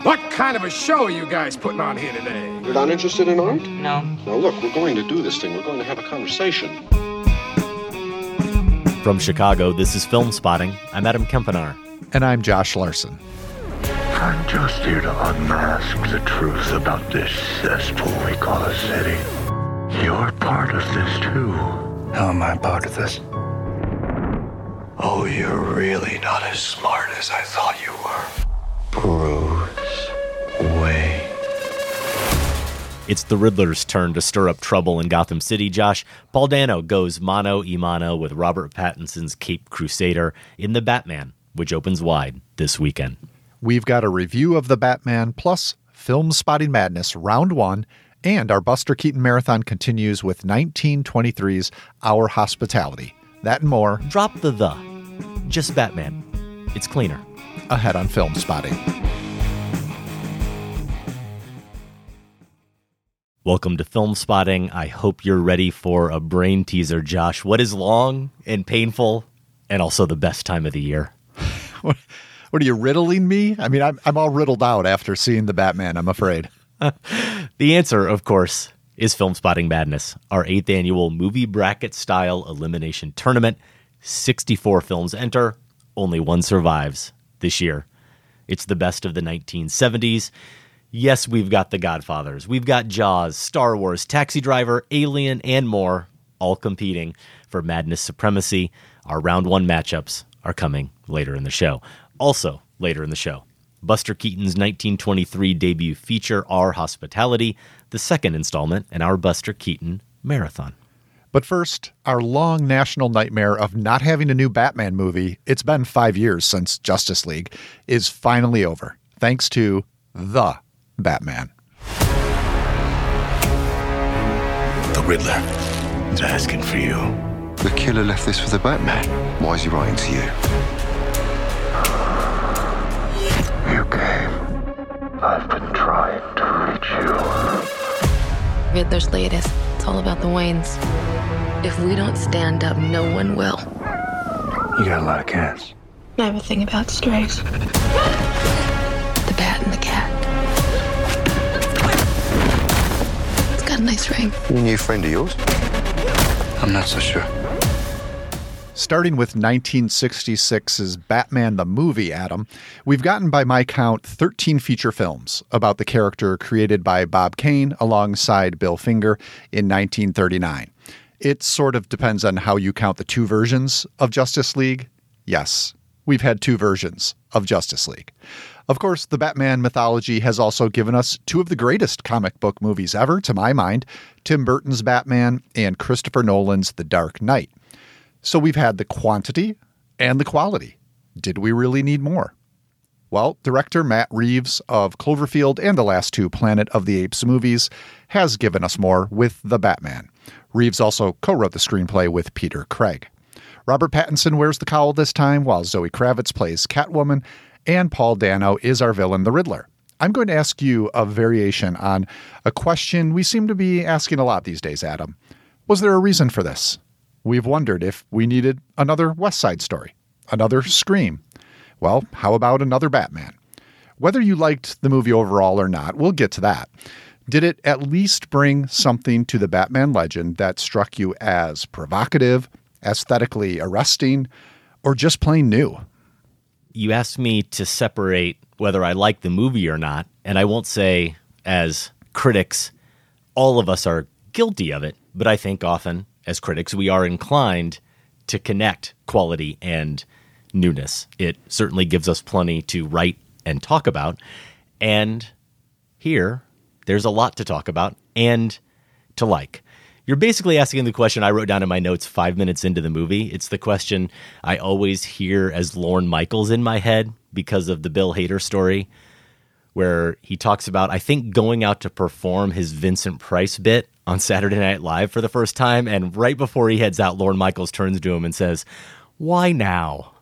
What kind of a show are you guys putting on here today? You're not interested in art? No. Now look, we're going to do this thing. We're going to have a conversation. From Chicago, this is Film Spotting. I'm Adam Kempenaar. And I'm Josh Larson. I'm just here to unmask the truth about this cesspool we call a city. You're part of this too. How am I part of this? Oh, you're really not as smart as I thought you were. Bruce Wayne. It's the Riddler's turn to stir up trouble in Gotham City, Josh. Paul Dano goes mano a mano with Robert Pattinson's Caped Crusader in The Batman, which opens wide this weekend. We've got a review of The Batman, plus Film Spotting Madness Round 1, and our Buster Keaton Marathon continues with 1923's Our Hospitality. That and more. Drop the. Just Batman. It's cleaner. Ahead on Film Spotting. Welcome to Film Spotting. I hope you're ready for a brain teaser, Josh. What is long and painful and also the best time of the year? What are you, riddling me? I mean, I'm all riddled out after seeing The Batman, I'm afraid. The answer, of course, is Film Spotting Madness, our 8th annual movie bracket-style elimination tournament. 64 films enter, only one survives this year. It's the best of the 1970s. Yes, we've got The Godfathers, we've got Jaws, Star Wars, Taxi Driver, Alien, and more, all competing for Madness supremacy. Our round one matchups are coming later in the show. Also, later in the show, Buster Keaton's 1923 debut feature, Our Hospitality, the second installment in our Buster Keaton Marathon. But first, our long national nightmare of not having a new Batman movie, it's been 5 years since Justice League, is finally over, thanks to The Batman. The Riddler is asking for you. The killer left this for the Batman. Why is he writing to you? You came. I've been trying to reach you. Riddler's latest. It's all about the Waynes. If we don't stand up, no one will. You got a lot of cats. I have a thing about strays. The bat and the cat. It's got a nice ring. A new friend of yours? I'm not so sure. Starting with 1966's Batman the Movie, Adam, we've gotten by my count 13 feature films about the character created by Bob Kane alongside Bill Finger in 1939. It sort of depends on how you count the two versions of Justice League. Yes, we've had two versions of Justice League. Of course, the Batman mythology has also given us two of the greatest comic book movies ever, to my mind, Tim Burton's Batman and Christopher Nolan's The Dark Knight. So we've had the quantity and the quality. Did we really need more? Well, director Matt Reeves of Cloverfield and the last two Planet of the Apes movies has given us more with The Batman. Reeves also co-wrote the screenplay with Peter Craig. Robert Pattinson wears the cowl this time, while Zoe Kravitz plays Catwoman, and Paul Dano is our villain, the Riddler. I'm going to ask you a variation on a question we seem to be asking a lot these days, Adam. Was there a reason for this? We've wondered if we needed another West Side Story, another Scream. Well, how about another Batman? Whether you liked the movie overall or not, we'll get to that. Did it at least bring something to the Batman legend that struck you as provocative, aesthetically arresting, or just plain new? You asked me to separate whether I like the movie or not, and I won't say, as critics, all of us are guilty of it, but I think often, as critics, we are inclined to connect quality and newness. It certainly gives us plenty to write and talk about. And here, there's a lot to talk about and to like. You're basically asking the question I wrote down in my notes 5 minutes into the movie. It's the question I always hear as Lorne Michaels in my head because of the Bill Hader story, where he talks about, I think, going out to perform his Vincent Price bit on Saturday Night Live for the first time. And right before he heads out, Lorne Michaels turns to him and says, "Why now?"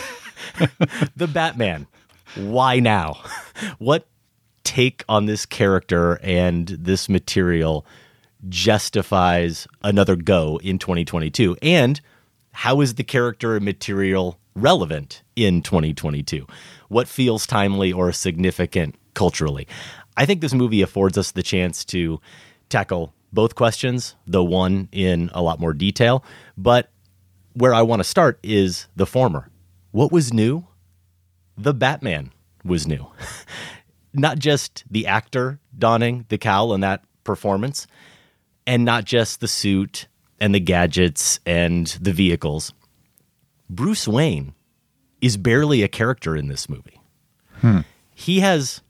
The Batman. Why now? What take on this character and this material justifies another go in 2022? And how is the character and material relevant in 2022? What feels timely or significant culturally. I think this movie affords us the chance to tackle both questions, though one in a lot more detail. But where I want to start is the former. What was new? The Batman was new. Not just the actor donning the cowl in that performance, and not just the suit and the gadgets and the vehicles. Bruce Wayne is barely a character in this movie. He has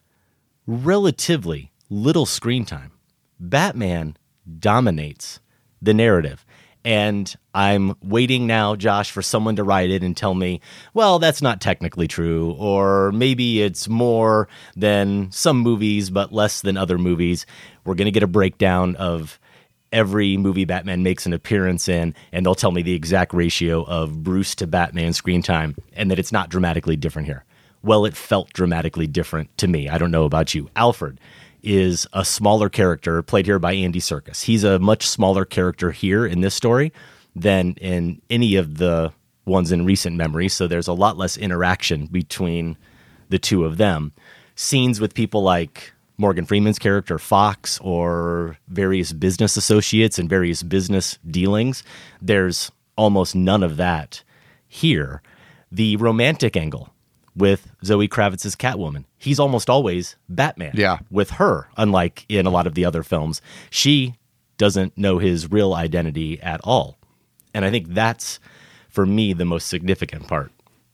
relatively little screen time. Batman dominates the narrative. And I'm waiting now, Josh, for someone to write it and tell me, well, that's not technically true, or maybe it's more than some movies, but less than other movies. We're going to get a breakdown of every movie Batman makes an appearance in, and they'll tell me the exact ratio of Bruce to Batman screen time, and that it's not dramatically different here. Well, it felt dramatically different to me. I don't know about you. Alfred is a smaller character played here by Andy Serkis. He's a much smaller character here in this story than in any of the ones in recent memory, so there's a lot less interaction between the two of them. Scenes with people like Morgan Freeman's character, Fox, or various business associates and various business dealings, there's almost none of that here. The romantic angle with Zoe Kravitz's Catwoman, he's almost always Batman with her, unlike in a lot of the other films. She doesn't know his real identity at all. And I think that's, for me, the most significant part.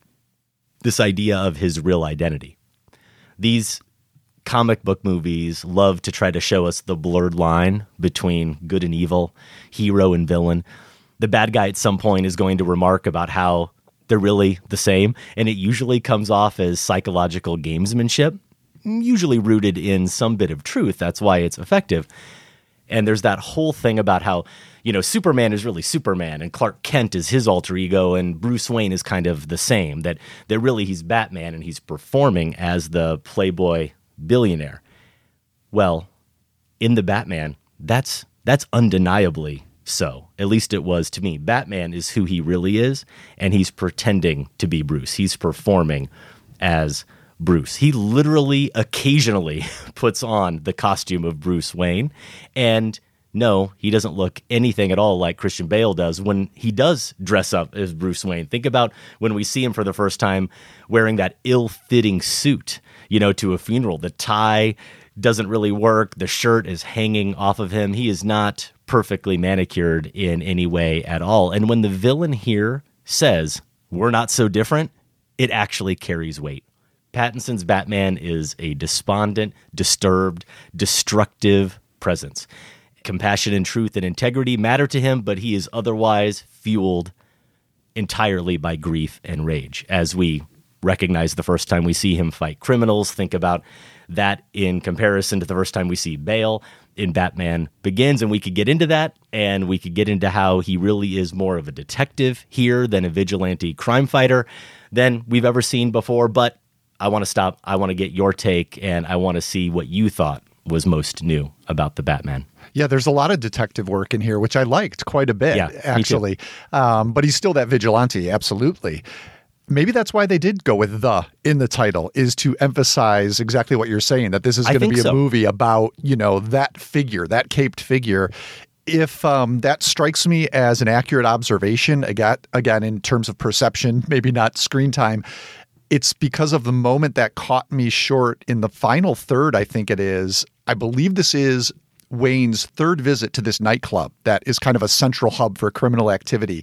This idea of his real identity. These comic book movies love to try to show us the blurred line between good and evil, hero and villain. The bad guy at some point is going to remark about how they're really the same, and it usually comes off as psychological gamesmanship, usually rooted in some bit of truth. That's why it's effective. And there's that whole thing about how, Superman is really Superman, and Clark Kent is his alter ego, and Bruce Wayne is kind of the same, that really he's Batman, and he's performing as the playboy billionaire. Well, in the Batman, that's undeniably so. At least it was to me. Batman is who he really is, and he's pretending to be Bruce. He's performing as Bruce. He literally occasionally puts on the costume of Bruce Wayne, and no, he doesn't look anything at all like Christian Bale does when he does dress up as Bruce Wayne. Think about when we see him for the first time wearing that ill-fitting suit, to a funeral. The tie doesn't really work. The shirt is hanging off of him. He is not perfectly manicured in any way at all. And when the villain here says, "We're not so different," it actually carries weight. Pattinson's Batman is a despondent, disturbed, destructive presence. Compassion and truth and integrity matter to him, but he is otherwise fueled entirely by grief and rage. As we recognize the first time we see him fight criminals, think about that in comparison to the first time we see Bale in Batman Begins, and we could get into that, and we could get into how he really is more of a detective here than a vigilante crime fighter than we've ever seen before. But I want to stop. I want to get your take, and I want to see what you thought was most new about the Batman. Yeah, there's a lot of detective work in here, which I liked quite a bit, actually. But he's still that vigilante, absolutely. Maybe that's why they did go with "the" in the title, is to emphasize exactly what you're saying, that this is going to be a movie about, that figure, that caped figure. If that strikes me as an accurate observation, again, in terms of perception, maybe not screen time, it's because of the moment that caught me short in the final third, I think it is. I believe this is Wayne's third visit to this nightclub that is kind of a central hub for criminal activity.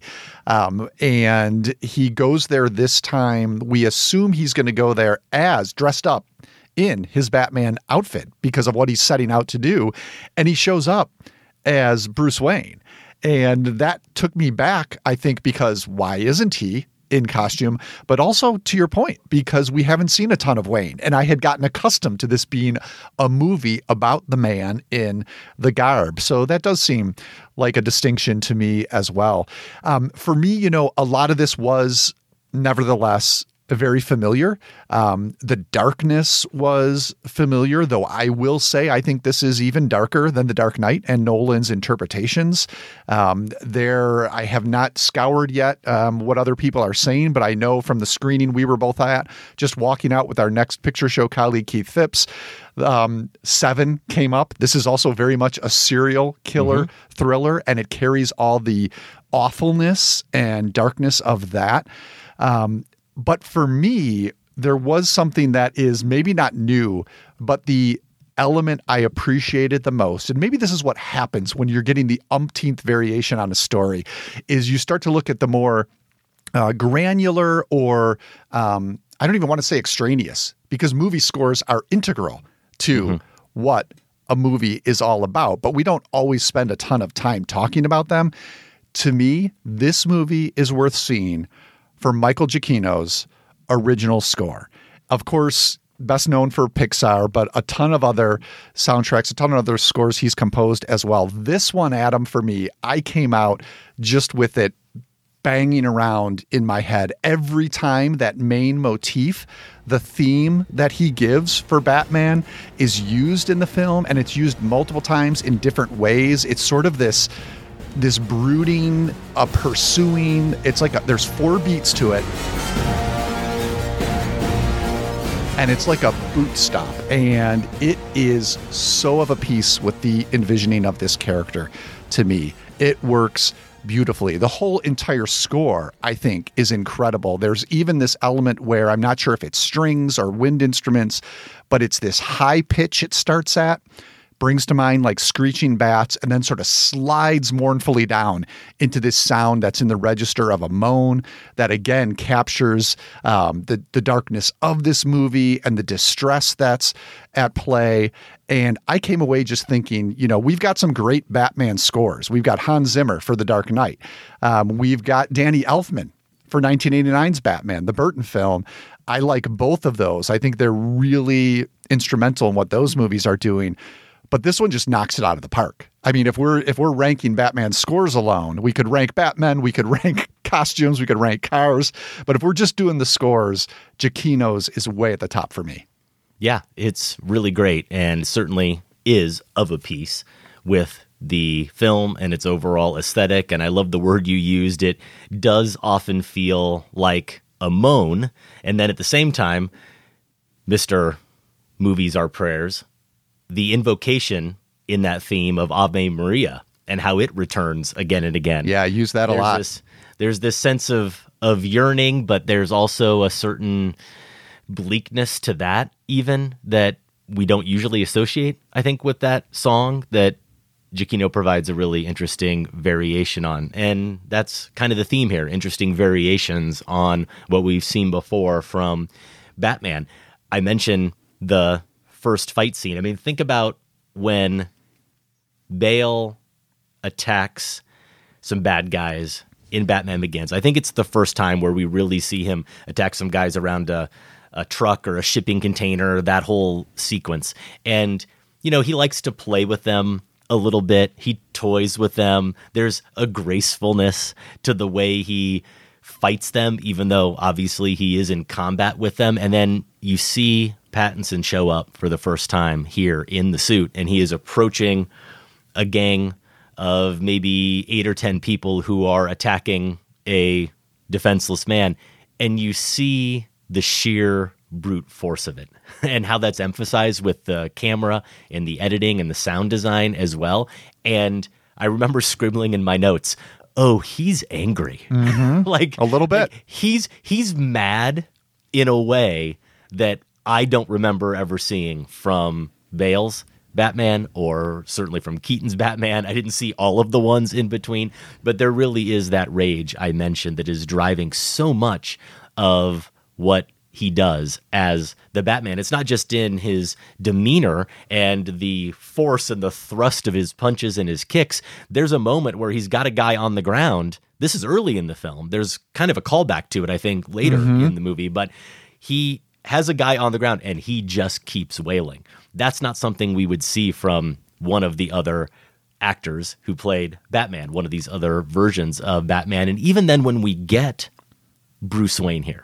And he goes there this time. We assume he's going to go there as dressed up in his Batman outfit because of what he's setting out to do. And he shows up as Bruce Wayne. And that took me back, I think, because why isn't he in costume? But also, to your point, because we haven't seen a ton of Wayne. And I had gotten accustomed to this being a movie about the man in the garb. So that does seem like a distinction to me as well. For me, a lot of this was nevertheless very familiar. The darkness was familiar, though I will say I think this is even darker than The Dark Knight and Nolan's interpretations. I have not scoured yet what other people are saying, but I know from the screening we were both at, just walking out with our Next Picture Show colleague Keith Phipps, Seven came up. This is also very much a serial killer thriller, and it carries all the awfulness and darkness of that. But for me, there was something that is maybe not new, but the element I appreciated the most, and maybe this is what happens when you're getting the umpteenth variation on a story, is you start to look at the more granular or I don't even want to say extraneous, because movie scores are integral to what a movie is all about, but we don't always spend a ton of time talking about them. To me, this movie is worth seeing for Michael Giacchino's original score. Of course, best known for Pixar, but a ton of other soundtracks, a ton of other scores he's composed as well. This one, Adam, for me, I came out just with it banging around in my head every time that main motif, the theme that he gives for Batman, is used in the film, and it's used multiple times in different ways. It's sort of this brooding, pursuing. It's like there's 4 beats to it, and it's like a boot stop, and it is so of a piece with the envisioning of this character. To me, it works beautifully. The whole entire score, I think, is incredible. There's even this element where I'm not sure if it's strings or wind instruments, but it's this high pitch it starts at, brings to mind like screeching bats, and then sort of slides mournfully down into this sound that's in the register of a moan that again captures the darkness of this movie and the distress that's at play. And I came away just thinking, we've got some great Batman scores. We've got Hans Zimmer for The Dark Knight. We've got Danny Elfman for 1989's Batman, the Burton film. I like both of those. I think they're really instrumental in what those movies are doing. But this one just knocks it out of the park. I mean, if we're ranking Batman scores alone, we could rank Batman, we could rank costumes, we could rank cars. But if we're just doing the scores, Giacchino's is way at the top for me. Yeah, it's really great, and certainly is of a piece with the film and its overall aesthetic. And I love the word you used. It does often feel like a moan. And then at the same time, Mr. Movies Are Prayers, the invocation in that theme of Ave Maria and how it returns again and again. Yeah, I use that a lot. There's this sense of yearning, but there's also a certain bleakness to that even that we don't usually associate, I think, with that song that Giacchino provides a really interesting variation on. And that's kind of the theme here, interesting variations on what we've seen before from Batman. I mentioned the first fight scene. I mean, think about when Bale attacks some bad guys in Batman Begins. I think it's the first time where we really see him attack some guys around a truck or a shipping container, that whole sequence. And, he likes to play with them a little bit. He toys with them. There's a gracefulness to the way he fights them, even though obviously he is in combat with them. And then you see Pattinson show up for the first time here in the suit, and he is approaching a gang of maybe 8 or 10 people who are attacking a defenseless man, and you see the sheer brute force of it and how that's emphasized with the camera and the editing and the sound design as well. And I remember scribbling in my notes, oh, he's angry. Like a little bit. Like he's mad in a way that I don't remember ever seeing from Bale's Batman, or certainly from Keaton's Batman. I didn't see all of the ones in between, but there really is that rage I mentioned that is driving so much of what he does as the Batman. It's not just in his demeanor and the force and the thrust of his punches and his kicks. There's a moment where he's got a guy on the ground. This is early in the film. There's kind of a callback to it, I think, later in the movie, but he has a guy on the ground and he just keeps wailing. That's not something we would see from one of the other actors who played Batman, one of these other versions of Batman. And even then, when we get Bruce Wayne here,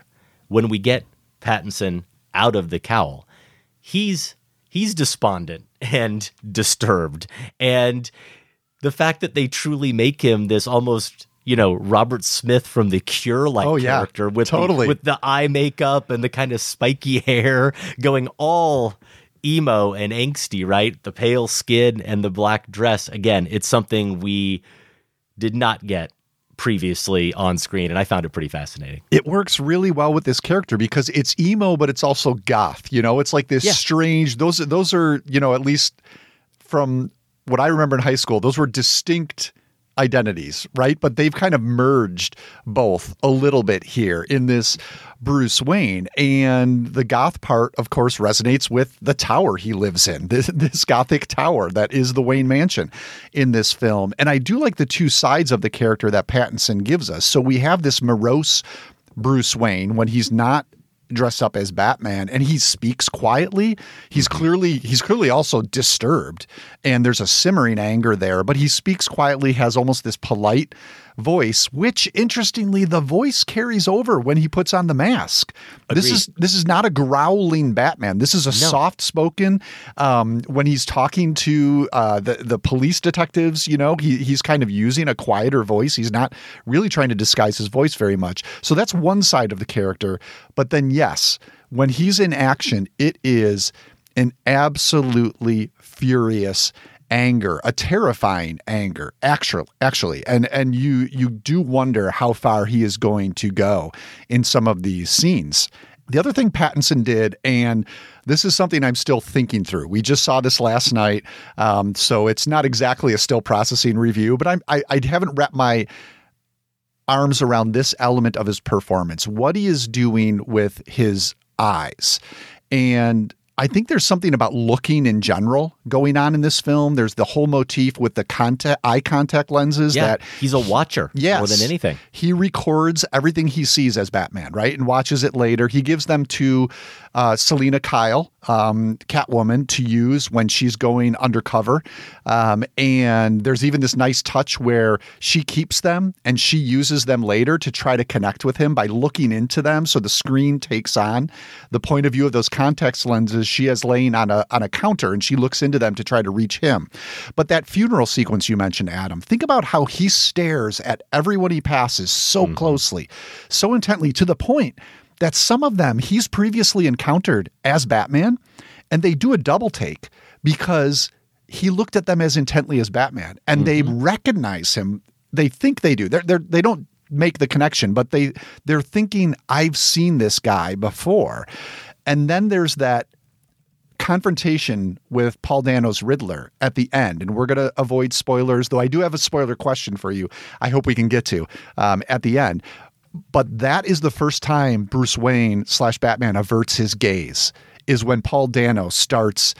when we get Pattinson out of the cowl, he's despondent and disturbed. And the fact that they truly make him this almost, Robert Smith from The Cure-like character with the eye makeup and the kind of spiky hair going all emo and angsty, right? The pale skin and the black dress. Again, it's something we did not get previously on screen, and I found it pretty fascinating. It works really well with this character because it's emo, but it's also goth. It's like this strange. Those are, at least from what I remember in high school, those were distinct identities, right? But they've kind of merged both a little bit here in this Bruce Wayne. And the goth part, of course, resonates with the tower he lives in, this gothic tower that is the Wayne Mansion in this film. And I do like the two sides of the character that Pattinson gives us. So we have this morose Bruce Wayne when he's not dressed up as Batman, and he speaks quietly. He's clearly also disturbed, and there's a simmering anger there, but he speaks quietly, has almost this polite voice, which interestingly, the voice carries over when he puts on the mask. Agreed. This is not a growling Batman. This is a soft-spoken, when he's talking to the police detectives, he's kind of using a quieter voice. He's not really trying to disguise his voice very much. So that's one side of the character. But then, yes, when he's in action, it is an absolutely furious anger, a terrifying anger, actually. And you do wonder how far he is going to go in some of these scenes. The other thing Pattinson did, and this is something I'm still thinking through. We just saw this last night, so it's not exactly a still processing review, but I haven't wrapped my arms around this element of his performance, what he is doing with his eyes. And I think there's something about looking in general going on in this film. There's the whole motif with the eye contact lenses. Yeah, he's a watcher more than anything. He records everything he sees as Batman, right? And watches it later. He gives them to Selina Kyle, Catwoman, to use when she's going undercover. And there's even this nice touch where she keeps them and she uses them later to try to connect with him by looking into them. So the screen takes on the point of view of those contact lenses she has laying on a counter, and she looks into them to try to reach him. But that funeral sequence you mentioned, Adam, think about how he stares at everyone he passes so closely, so intently, to the point that some of them he's previously encountered as Batman, and they do a double take because he looked at them as intently as Batman, and they recognize him. They think they do. They don't make the connection, but they're thinking, I've seen this guy before. And then there's that confrontation with Paul Dano's Riddler at the end, and we're going to avoid spoilers, though I do have a spoiler question for you I hope we can get to at the end. But that is the first time Bruce Wayne / Batman averts his gaze, is when Paul Dano starts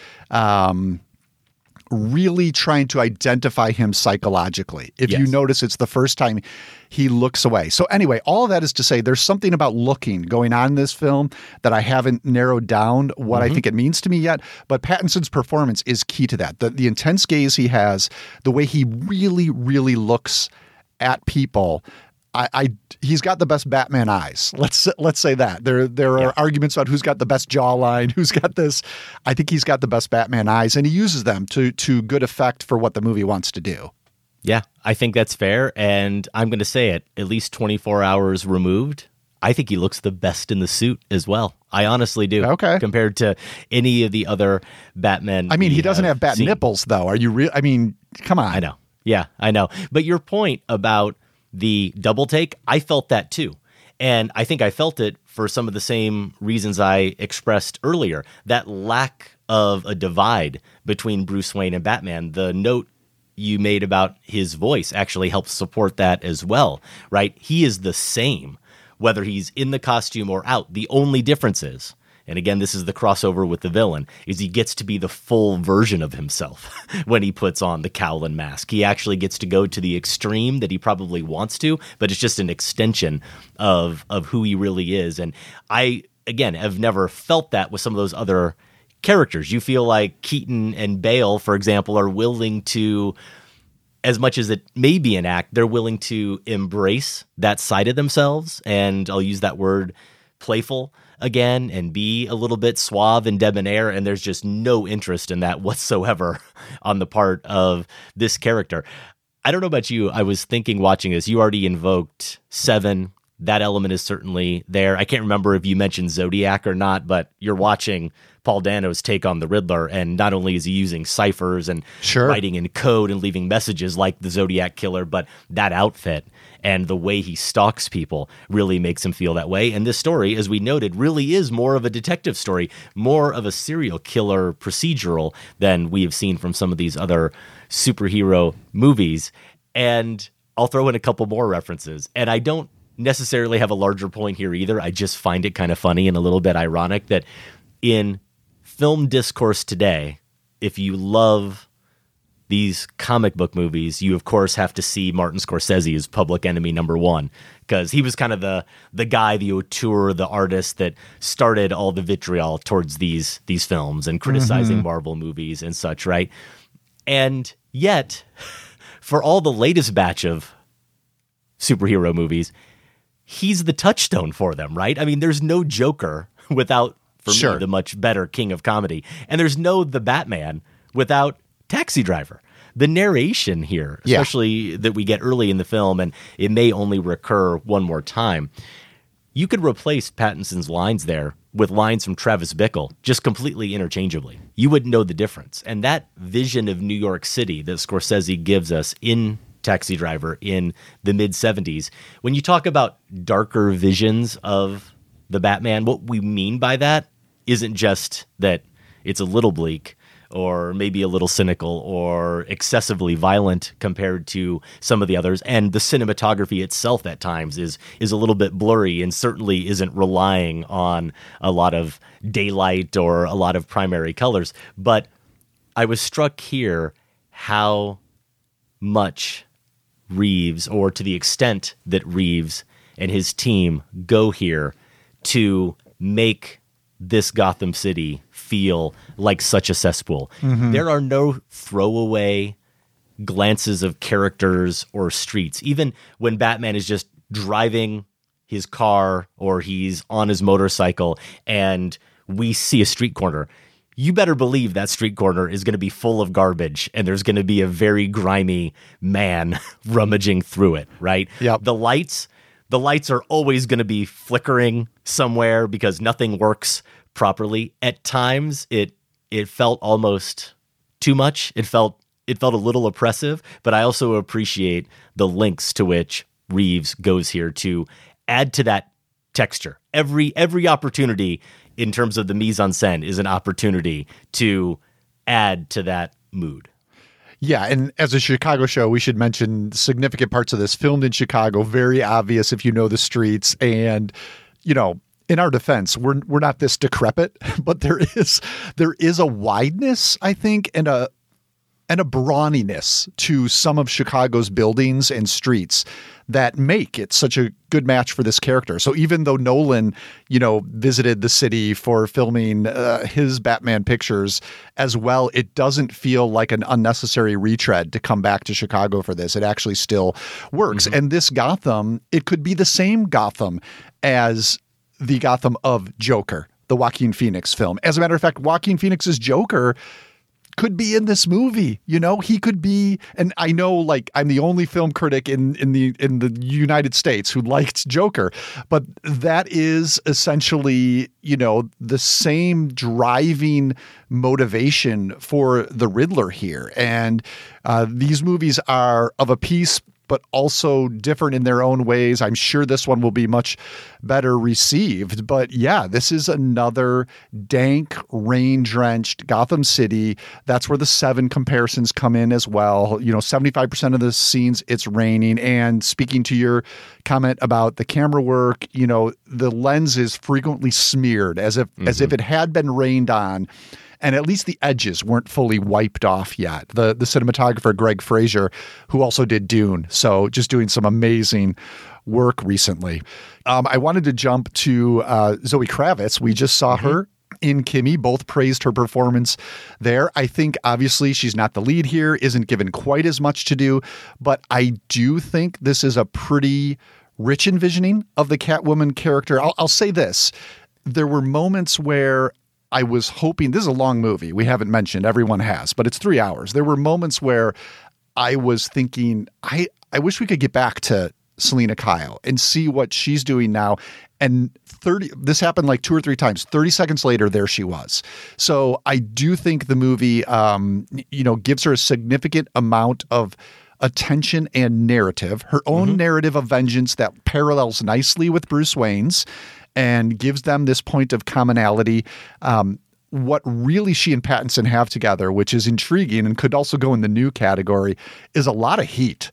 really trying to identify him psychologically. If you notice, it's the first time he looks away. So anyway, all of that is to say there's something about looking going on in this film that I haven't narrowed down what I think it means to me yet. But Pattinson's performance is key to that. The intense gaze he has, the way he really, really looks at people. He's got the best Batman eyes. Let's say that. There are arguments about who's got the best jawline, who's got this. I think he's got the best Batman eyes, and he uses them to good effect for what the movie wants to do. Yeah, I think that's fair, and I'm going to say it, at least 24 hours removed, I think he looks the best in the suit as well. I honestly do. Okay. Compared to any of the other Batmen. I mean, he doesn't have bat nipples, though. Are you real? I mean, come on. I know. Yeah, I know. But your point about the double take, I felt that too. And I think I felt it for some of the same reasons I expressed earlier. That lack of a divide between Bruce Wayne and Batman. The note you made about his voice actually helps support that as well, right? He is the same, whether he's in the costume or out. The only difference is, and again, this is the crossover with the villain, is he gets to be the full version of himself when he puts on the cowl and mask. He actually gets to go to the extreme that he probably wants to, but it's just an extension of who he really is. And I, again, have never felt that with some of those other characters. You feel like Keaton and Bale, for example, are willing to, as much as it may be an act, they're willing to embrace that side of themselves. And I'll use that word playful again and be a little bit suave and debonair, and there's just no interest in that whatsoever on the part of this character. I don't know about you. I was thinking watching this, you already invoked Seven. That element is certainly there. I can't remember if you mentioned Zodiac or not, but you're watching Paul Dano's take on the Riddler, and not only is he using ciphers and writing in code and leaving messages like the Zodiac Killer, but that outfit and the way he stalks people really makes him feel that way. And this story, as we noted, really is more of a detective story, more of a serial killer procedural than we have seen from some of these other superhero movies. And I'll throw in a couple more references, and I don't necessarily have a larger point here either. I just find it kind of funny and a little bit ironic that in film discourse today, if you love these comic book movies, you of course have to see Martin Scorsese as Public Enemy #1, because he was kind of the guy, the auteur, the artist that started all the vitriol towards these films and criticizing Marvel movies and such, right? And yet, for all the latest batch of superhero movies, he's the touchstone for them, right? I mean, there's no Joker without, for me, the much better King of Comedy. And there's no The Batman without Taxi Driver. The narration here, especially that we get early in the film, and it may only recur one more time, you could replace Pattinson's lines there with lines from Travis Bickle, just completely interchangeably. You wouldn't know the difference. And that vision of New York City that Scorsese gives us in Taxi Driver in the mid-'70s. When you talk about darker visions of the Batman, what we mean by that isn't just that it's a little bleak or maybe a little cynical or excessively violent compared to some of the others. And the cinematography itself at times is a little bit blurry and certainly isn't relying on a lot of daylight or a lot of primary colors. But I was struck here how much Reeves, or to the extent that Reeves and his team go here to make this Gotham City feel like such a cesspool. There are no throwaway glances of characters or streets. Even when Batman is just driving his car or he's on his motorcycle and we see a street corner, you better believe that street corner is going to be full of garbage and there's going to be a very grimy man rummaging through it, right? Yep. The lights are always going to be flickering somewhere because nothing works properly. At times it felt almost too much. It felt a little oppressive, but I also appreciate the lengths to which Reeves goes here to add to that texture. Every opportunity in terms of the mise en scène is an opportunity to add to that mood. Yeah, and as a Chicago show, we should mention significant parts of this filmed in Chicago, very obvious if you know the streets. And, you know, in our defense, we're not this decrepit, but there is a wideness, I think, and a brawniness to some of Chicago's buildings and streets that make it such a good match for this character. So even though Nolan, you know, visited the city for filming his Batman pictures as well, it doesn't feel like an unnecessary retread to come back to Chicago for this. It actually still works. And this Gotham, it could be the same Gotham as the Gotham of Joker, the Joaquin Phoenix film. As a matter of fact, Joaquin Phoenix's Joker could be in this movie. You know, he could be, and I know, like, I'm the only film critic in the United States who liked Joker, but that is essentially, you know, the same driving motivation for the Riddler here. And these movies are of a piece, but also different in their own ways. I'm sure this one will be much better received. But yeah, this is another dank, rain-drenched Gotham City. That's where the Seven comparisons come in as well. You know, 75% of the scenes, it's raining. And speaking to your comment about the camera work, you know, the lens is frequently smeared as if it had been rained on. And at least the edges weren't fully wiped off yet. The cinematographer, Greg Fraser, who also did Dune, so just doing some amazing work recently. I wanted to jump to Zoe Kravitz. We just saw her in Kimi. Both praised her performance there. I think, obviously, she's not the lead here, isn't given quite as much to do, but I do think this is a pretty rich envisioning of the Catwoman character. I'll say this. There were moments where I was hoping, this is a long movie. We haven't mentioned, everyone has, but it's 3 hours. There were moments where I was thinking, I wish we could get back to Selena Kyle and see what she's doing now. And this happened like 2 or 3 times. 30 seconds later, there she was. So I do think the movie, gives her a significant amount of attention and narrative, her own narrative of vengeance that parallels nicely with Bruce Wayne's and gives them this point of commonality. What really she and Pattinson have together, which is intriguing and could also go in the new category, is a lot of heat.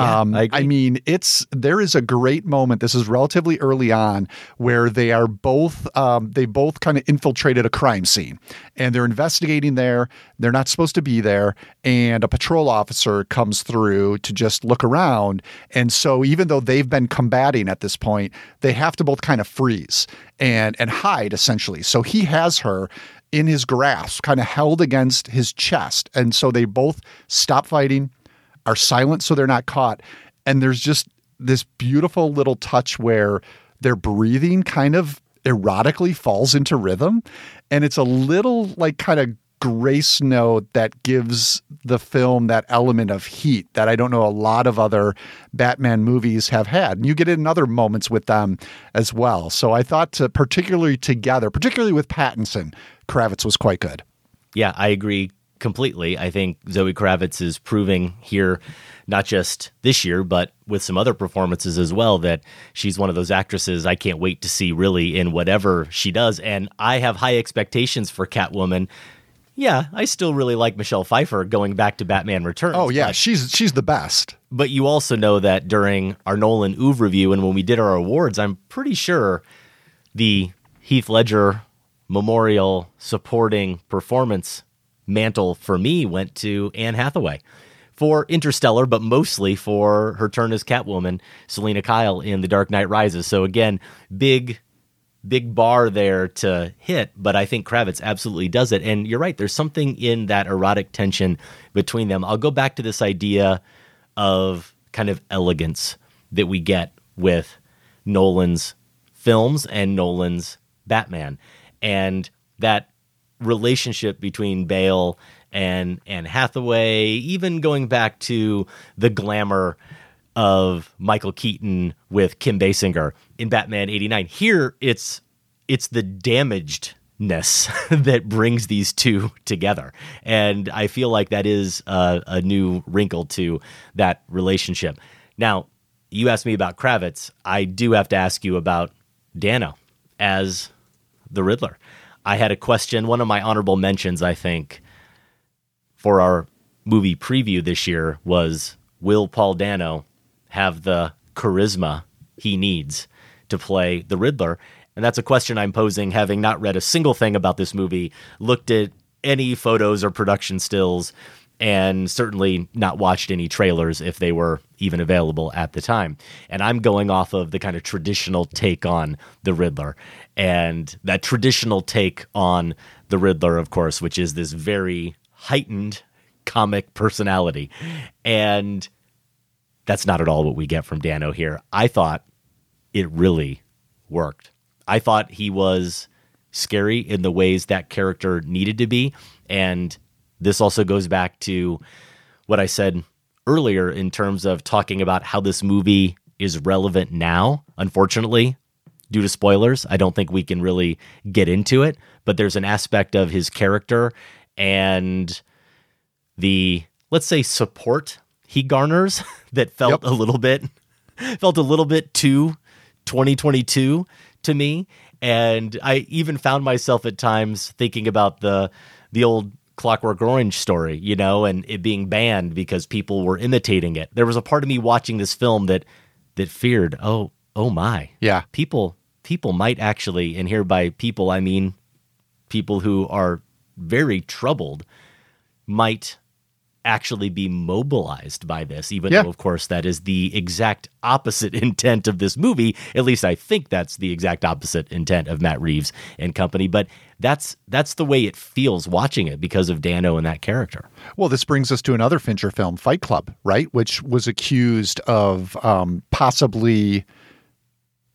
I mean, there is a great moment. This is relatively early on where they are both, they both kind of infiltrated a crime scene and they're investigating there. They're not supposed to be there. And a patrol officer comes through to just look around. And so even though they've been combating at this point, they have to both kind of freeze and hide essentially. So he has her in his grasp, kind of held against his chest. And so they both stop fighting, are silent so they're not caught. And there's just this beautiful little touch where their breathing kind of erotically falls into rhythm. And it's a little like kind of grace note that gives the film that element of heat that I don't know a lot of other Batman movies have had. And you get it in other moments with them as well. So I thought particularly with Pattinson, Kravitz was quite good. Yeah, I agree completely. I think Zoe Kravitz is proving here, not just this year, but with some other performances as well, that she's one of those actresses I can't wait to see really in whatever she does. And I have high expectations for Catwoman. Yeah, I still really like Michelle Pfeiffer going back to Batman Returns. Oh, yeah, she's the best. But you also know that during our Nolan Oeuvre review and when we did our awards, I'm pretty sure the Heath Ledger Memorial supporting performance mantle for me went to Anne Hathaway for Interstellar, but mostly for her turn as Catwoman, Selena Kyle in The Dark Knight Rises. So again, big bar there to hit, but I think Kravitz absolutely does it. And you're right, there's something in that erotic tension between them. I'll go back to this idea of kind of elegance that we get with Nolan's films and Nolan's Batman. And that relationship between Bale and Hathaway, even going back to the glamour of Michael Keaton with Kim Basinger in Batman 89. Here, it's the damagedness that brings these two together. And I feel like that is a new wrinkle to that relationship. Now, you asked me about Kravitz. I do have to ask you about Dano as the Riddler. I had a question, one of my honorable mentions, I think, for our movie preview this year was, will Paul Dano have the charisma he needs to play the Riddler? And that's a question I'm posing, having not read a single thing about this movie, looked at any photos or production stills, and certainly not watched any trailers if they were even available at the time. And I'm going off of the kind of traditional take on the Riddler. And that traditional take on the Riddler, of course, which is this very heightened comic personality. And that's not at all what we get from Dano here. I thought it really worked. I thought he was scary in the ways that character needed to be. And this also goes back to what I said earlier in terms of talking about how this movie is relevant now. Unfortunately, due to spoilers, I don't think we can really get into it, but there's an aspect of his character and the, let's say, support he garners that felt a little bit too 2022 to me. And I even found myself at times thinking about the old Clockwork Orange story, you know, and it being banned because people were imitating it. There was a part of me watching this film that feared, oh my. Yeah. People might actually, and here by people, I mean people who are very troubled, might actually be mobilized by this, even though, of course, that is the exact opposite intent of this movie. At least I think that's the exact opposite intent of Matt Reeves and company. But that's the way it feels watching it because of Dano and that character. Well, this brings us to another Fincher film, Fight Club, right? Which was accused of possibly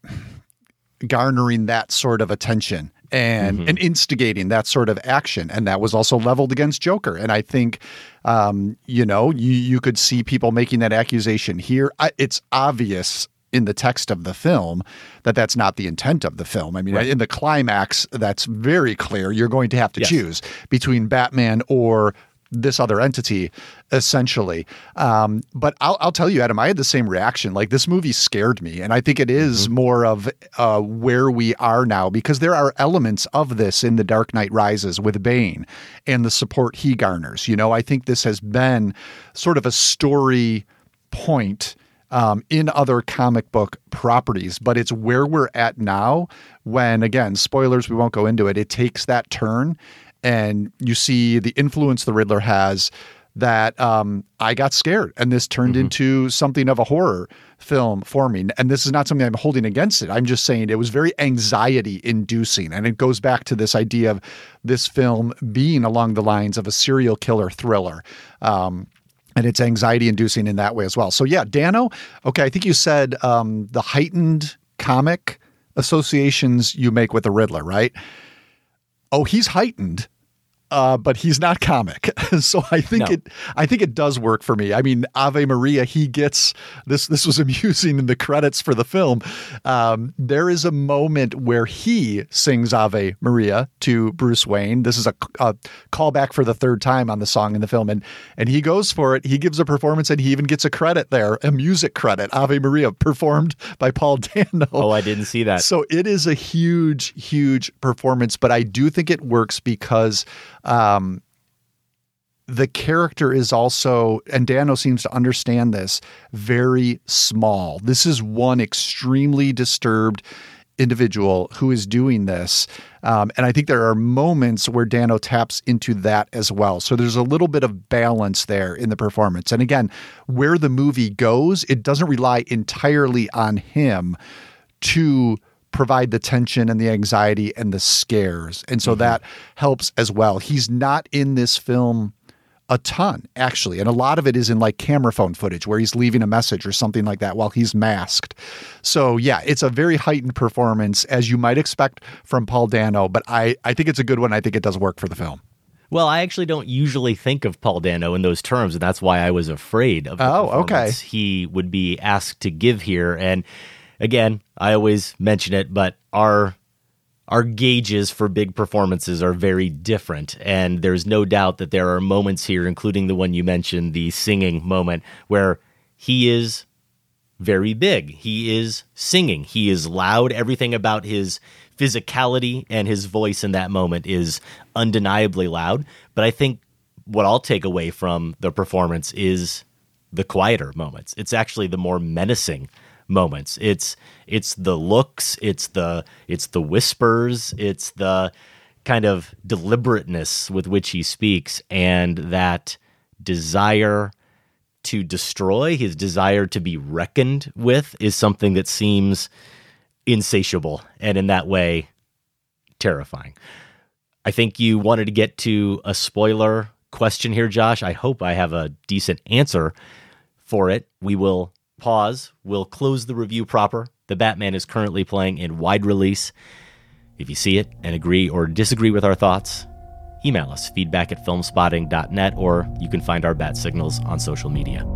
garnering that sort of attention and instigating that sort of action. And that was also leveled against Joker. And I think, you could see people making that accusation here. It's obvious in the text of the film that that's not the intent of the film. I mean, in the climax, that's very clear. You're going to have to choose between Batman or this other entity, essentially. But I'll tell you, Adam, I had the same reaction. Like, this movie scared me. And I think it is more of where we are now, because there are elements of this in The Dark Knight Rises with Bane and the support he garners. I think this has been sort of a story point in other comic book properties, but it's where we're at now when, again, spoilers, we won't go into it. It takes that turn and you see the influence the Riddler has that I got scared, and this turned into something of a horror film for me. And this is not something I'm holding against it. I'm just saying it was very anxiety inducing. And it goes back to this idea of this film being along the lines of a serial killer thriller. And it's anxiety inducing in that way as well. So yeah, Dano, okay, I think you said the heightened comic associations you make with the Riddler, right? Oh, he's heightened, but he's not comic. So I think it does work for me. I mean, Ave Maria, he gets this. This was amusing in the credits for the film. There is a moment where he sings Ave Maria to Bruce Wayne. This is a callback for the third time on the song in the film. And he goes for it. He gives a performance and he even gets a credit there, a music credit, Ave Maria, performed by Paul Dano. Oh, I didn't see that. So it is a huge, huge performance, but I do think it works because the character is also, and Dano seems to understand this, very small. This is one extremely disturbed individual who is doing this. And I think there are moments where Dano taps into that as well. So there's a little bit of balance there in the performance. And again, where the movie goes, it doesn't rely entirely on him to provide the tension and the anxiety and the scares. And so that helps as well. He's not in this film a ton, actually. And a lot of it is in like camera phone footage where he's leaving a message or something like that while he's masked. So yeah, it's a very heightened performance, as you might expect from Paul Dano, but I think it's a good one. I think it does work for the film. Well, I actually don't usually think of Paul Dano in those terms, and that's why I was afraid of the performance he would be asked to give here. And again, I always mention it, but our gauges for big performances are very different. And there's no doubt that there are moments here, including the one you mentioned, the singing moment, where he is very big. He is singing. He is loud. Everything about his physicality and his voice in that moment is undeniably loud. But I think what I'll take away from the performance is the quieter moments. It's actually the more menacing moments. It's the looks, it's the whispers, it's the kind of deliberateness with which he speaks, and that desire to destroy, his desire to be reckoned with, is something that seems insatiable and in that way terrifying. I think you wanted to get to a spoiler question here, Josh. I hope I have a decent answer for it. We will pause. We'll close the review proper. The Batman is currently playing in wide release. If you see it and agree or disagree with our thoughts, email us, feedback@filmspotting.net, or you can find our bat signals on social media.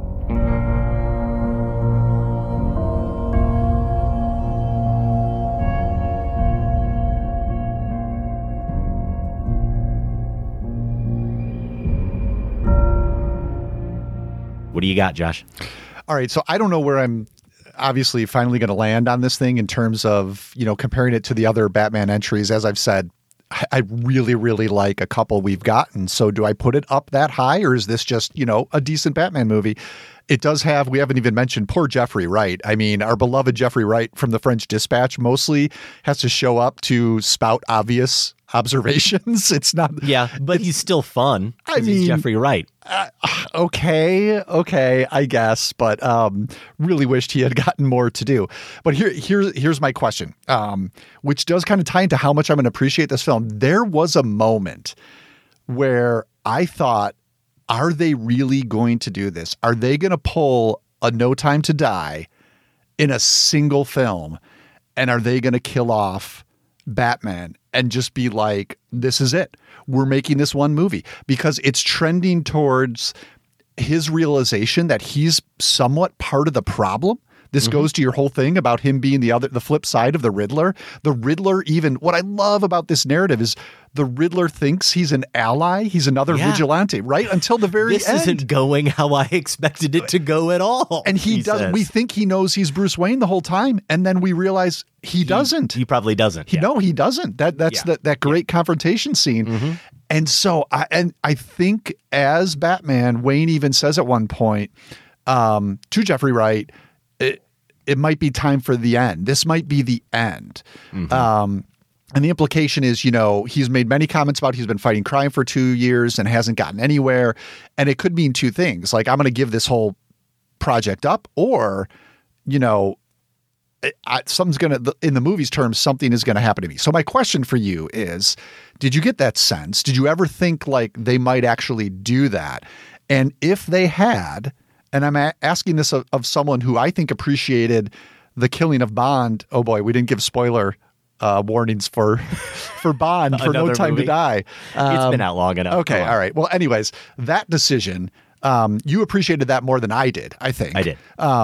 What do you got, Josh? All right. So I don't know where I'm obviously finally going to land on this thing in terms of, comparing it to the other Batman entries. As I've said, I really, really like a couple we've gotten. So do I put it up that high, or is this just, a decent Batman movie? It does have, we haven't even mentioned poor Jeffrey Wright. I mean, our beloved Jeffrey Wright from the French Dispatch mostly has to show up to spout obvious observations. It's not. Yeah, but he's still fun. I mean, he's Jeffrey Wright. Okay, I guess, but really wished he had gotten more to do. But here's my question, which does kind of tie into how much I'm going to appreciate this film. There was a moment where I thought, are they really going to do this? Are they going to pull a No Time to Die in a single film And are they going to kill off Batman and just be like, this is it? We're making this one movie, because it's trending towards his realization that he's somewhat part of the problem. This goes to your whole thing about him being the flip side of the Riddler. The Riddler, even what I love about this narrative is the Riddler thinks he's an ally. He's another vigilante, right? Until the very end. This isn't going how I expected it to go at all. And he doesn't. We think he knows he's Bruce Wayne the whole time, and then we realize he doesn't. He probably doesn't. No, he doesn't. That's that great confrontation scene. And so, I think as Batman, Wayne even says at one point to Jeffrey Wright, it might be time for the end. This might be the end. And the implication is, he's made many comments about he's been fighting crime for 2 years and hasn't gotten anywhere. And it could mean two things. Like, I'm going to give this whole project up, or, something's going to, in the movie's terms, something is going to happen to me. So my question for you is, did you get that sense? Did you ever think like they might actually do that? And if they had, and I'm asking this of someone who I think appreciated the killing of Bond. Oh boy, we didn't give spoiler warnings for Bond for No Time to Die. It's been out long enough. Okay, all right. Well, anyways, that decision, you appreciated that more than I did, I think. I did.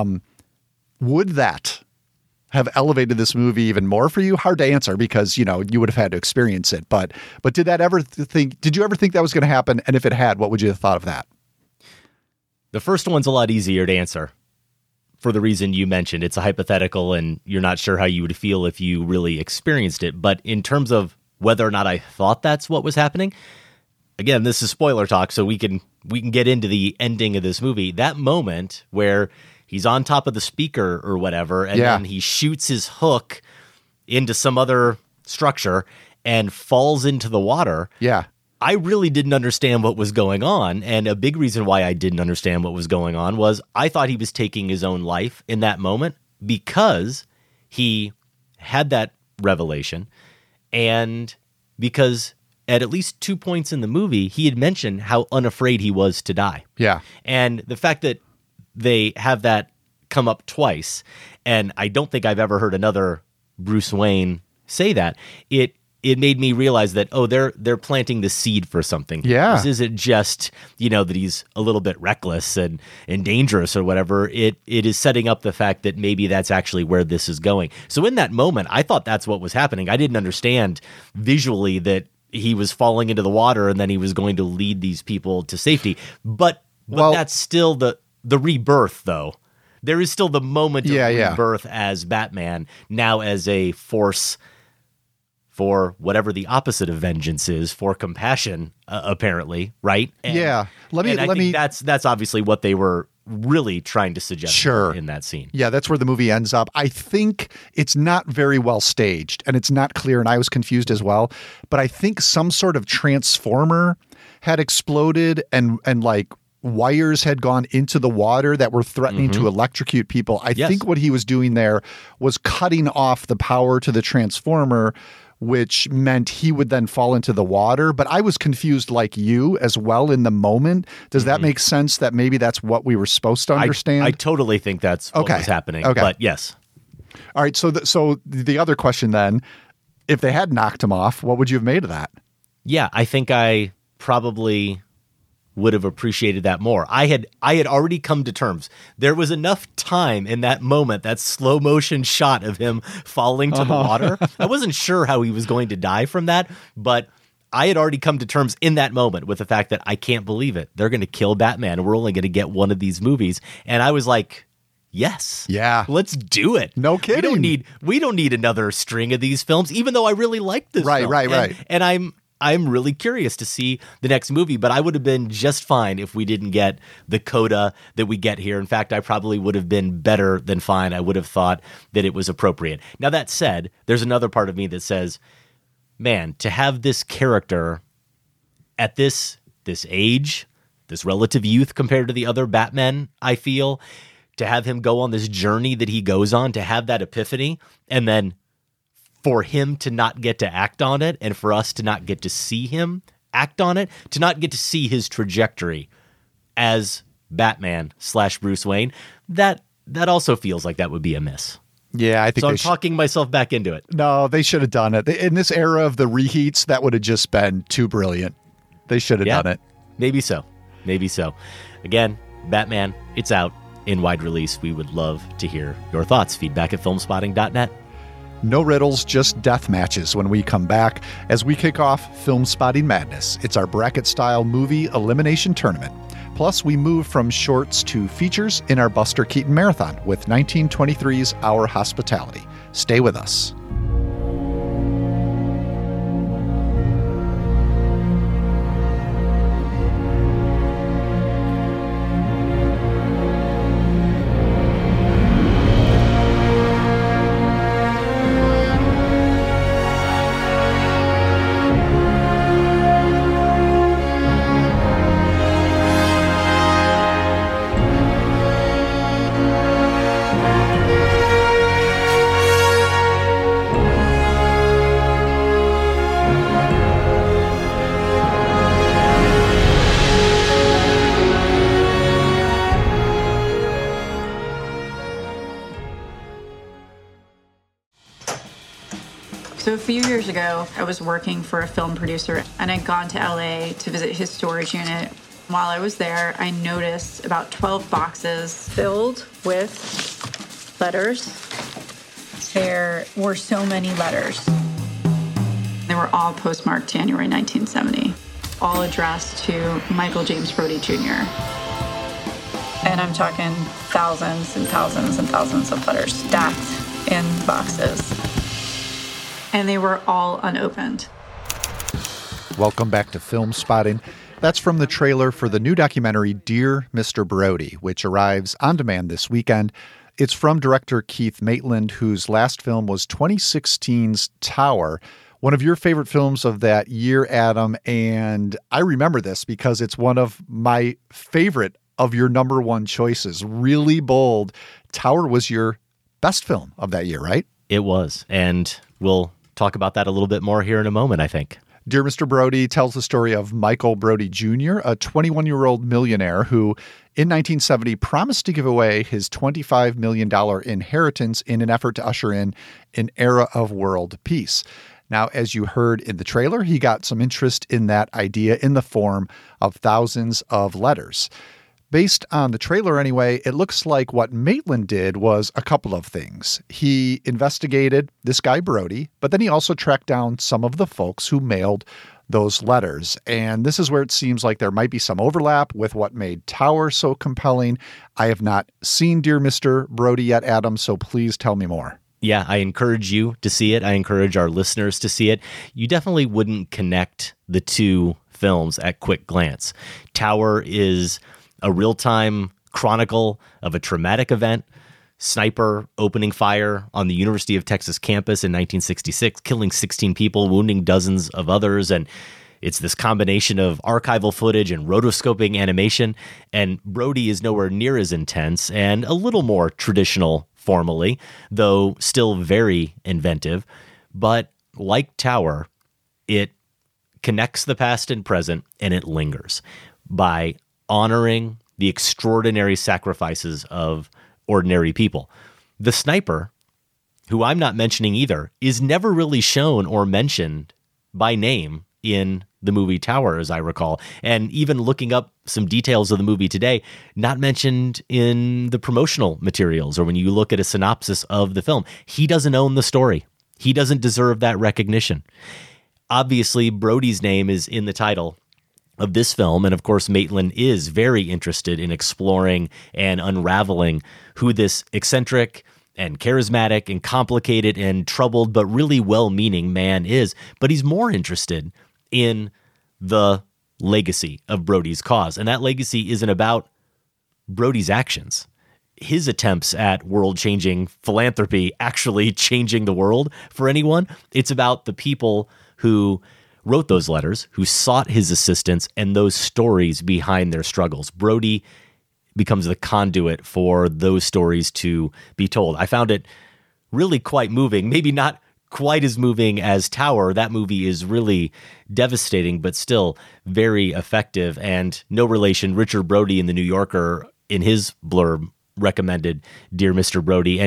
Would that have elevated this movie even more for you? Hard to answer, because, you would have had to experience it. But did you ever think that was going to happen? And if it had, what would you have thought of that? The first one's a lot easier to answer for the reason you mentioned. It's a hypothetical and you're not sure how you would feel if you really experienced it. But in terms of whether or not I thought that's what was happening, again, this is spoiler talk, so we can get into the ending of this movie. That moment where he's on top of the speaker or whatever, and then he shoots his hook into some other structure and falls into the water. Yeah. I really didn't understand what was going on, and a big reason why I didn't understand what was going on was I thought he was taking his own life in that moment, because he had that revelation, and because at least 2 points in the movie, he had mentioned how unafraid he was to die. Yeah. And the fact that they have that come up twice, and I don't think I've ever heard another Bruce Wayne say that, it made me realize that, they're planting the seed for something. Yeah. This isn't just, that he's a little bit reckless and dangerous or whatever. It is setting up the fact that maybe that's actually where this is going. So in that moment, I thought that's what was happening. I didn't understand visually that he was falling into the water and then he was going to lead these people to safety. But that's still the rebirth, though. There is still the moment of rebirth as Batman, now as a force for whatever the opposite of vengeance is, for compassion, apparently, right? And, Let me. That's obviously what they were really trying to suggest in that scene. Yeah, that's where the movie ends up. I think it's not very well staged, and it's not clear, and I was confused as well. But I think some sort of transformer had exploded, and like wires had gone into the water that were threatening to electrocute people. I think what he was doing there was cutting off the power to the transformer, which meant he would then fall into the water. But I was confused like you as well in the moment. Does that make sense that maybe that's what we were supposed to understand? I totally think that's what was happening. Okay. But yes. All right. So the other question then, if they had knocked him off, what would you have made of that? Yeah, I think I probably would have appreciated that more. I had already come to terms. There was enough time in that moment, that slow motion shot of him falling to the water. I wasn't sure how he was going to die from that, but I had already come to terms in that moment with the fact that I can't believe it. They're going to kill Batman, and we're only going to get one of these movies. And I was like, yes. Yeah. Let's do it. No kidding. We don't need another string of these films, even though I really like this film. Right. And I'm really curious to see the next movie, but I would have been just fine if we didn't get the coda that we get here. In fact, I probably would have been better than fine. I would have thought that it was appropriate. Now, that said, there's another part of me that says, man, to have this character at this age, this relative youth compared to the other Batmen, I feel, to have him go on this journey that he goes on, to have that epiphany, and then for him to not get to act on it, and for us to not get to see him act on it, to not get to see his trajectory as Batman / Bruce Wayne, that also feels like that would be a miss. Yeah, I think So I'm talking myself back into it. No, they should have done it. In this era of the reheats, that would have just been too brilliant. They should have done it. Maybe so. Maybe so. Again, Batman, it's out in wide release. We would love to hear your thoughts. Feedback at filmspotting.net. No riddles, just death matches when we come back as we kick off Film Spotting Madness. It's our bracket-style movie elimination tournament. Plus, we move from shorts to features in our Buster Keaton Marathon with 1923's Our Hospitality. Stay with us. So a few years ago, I was working for a film producer, and I'd gone to LA to visit his storage unit. While I was there, I noticed about 12 boxes filled with letters. There were so many letters. They were all postmarked January 1970, all addressed to Michael James Brody Jr. And I'm talking thousands and thousands and thousands of letters stacked in boxes. And they were all unopened. Welcome back to Film Spotting. That's from the trailer for the new documentary Dear Mr. Brody, which arrives on demand this weekend. It's from director Keith Maitland, whose last film was 2016's Tower, one of your favorite films of that year, Adam. And I remember this because it's one of my favorite of your number one choices. Really bold. Tower was your best film of that year, right? It was. And we'll talk about that a little bit more here in a moment, I think. Dear Mr. Brody tells the story of Michael Brody Jr., a 21-year-old millionaire who, in 1970, promised to give away his $25 million inheritance in an effort to usher in an era of world peace. Now, as you heard in the trailer, he got some interest in that idea in the form of thousands of letters. Based on the trailer anyway, it looks like what Maitland did was a couple of things. He investigated this guy Brody, but then he also tracked down some of the folks who mailed those letters. And this is where it seems like there might be some overlap with what made Tower so compelling. I have not seen Dear Mr. Brody yet, Adam, so please tell me more. Yeah, I encourage you to see it. I encourage our listeners to see it. You definitely wouldn't connect the two films at quick glance. Tower is a real-time chronicle of a traumatic event, sniper opening fire on the University of Texas campus in 1966, killing 16 people, wounding dozens of others. And it's this combination of archival footage and rotoscoping animation. And Brody is nowhere near as intense and a little more traditional formally, though still very inventive. But like Tower, it connects the past and present, and it lingers by honoring the extraordinary sacrifices of ordinary people. The sniper, who I'm not mentioning either, is never really shown or mentioned by name in the movie Tower, as I recall. And even looking up some details of the movie today, not mentioned in the promotional materials or when you look at a synopsis of the film. He doesn't own the story. He doesn't deserve that recognition. Obviously, Brody's name is in the title of this film. And of course, Maitland is very interested in exploring and unraveling who this eccentric and charismatic and complicated and troubled, but really well-meaning man is. But he's more interested in the legacy of Brody's cause. And that legacy isn't about Brody's actions. His attempts at world-changing philanthropy, actually changing the world for anyone. It's about the people who wrote those letters, who sought his assistance, and those stories behind their struggles. Brody becomes the conduit for those stories to be told. I found it really quite moving, maybe not quite as moving as Tower. That movie is really devastating, but still very effective, and no relation. Richard Brody in The New Yorker, in his blurb, recommended Dear Mr. Brody, and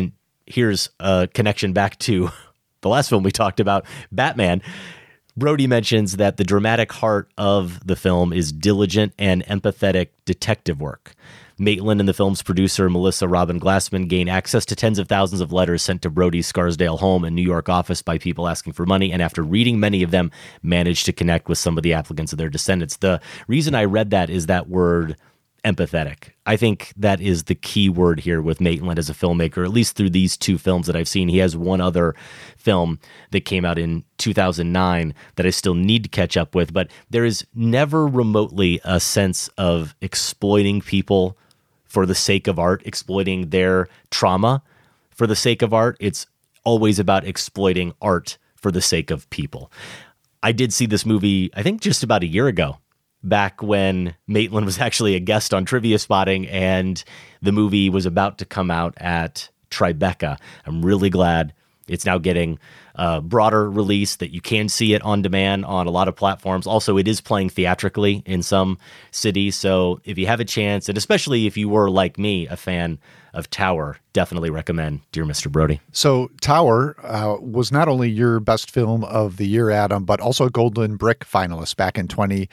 here's a connection back to the last film we talked about, Batman. Brody mentions that the dramatic heart of the film is diligent and empathetic detective work. Maitland and the film's producer, Melissa Robin Glassman, gain access to tens of thousands of letters sent to Brody's Scarsdale home and New York office by people asking for money, and after reading many of them, managed to connect with some of the applicants and their descendants. The reason I read that is that word empathetic. I think that is the key word here with Maitland as a filmmaker, at least through these two films that I've seen. He has one other film that came out in 2009 that I still need to catch up with, but there is never remotely a sense of exploiting people for the sake of art, exploiting their trauma for the sake of art. It's always about exploiting art for the sake of people. I did see this movie, I think just about a year ago, back when Maitland was actually a guest on Trivia Spotting and the movie was about to come out at Tribeca. I'm really glad it's now getting a broader release, that you can see it on demand on a lot of platforms. Also, it is playing theatrically in some cities. So if you have a chance, and especially if you were like me, a fan of Tower, definitely recommend Dear Mr. Brody. So Tower was not only your best film of the year, Adam, but also a Golden Brick finalist back in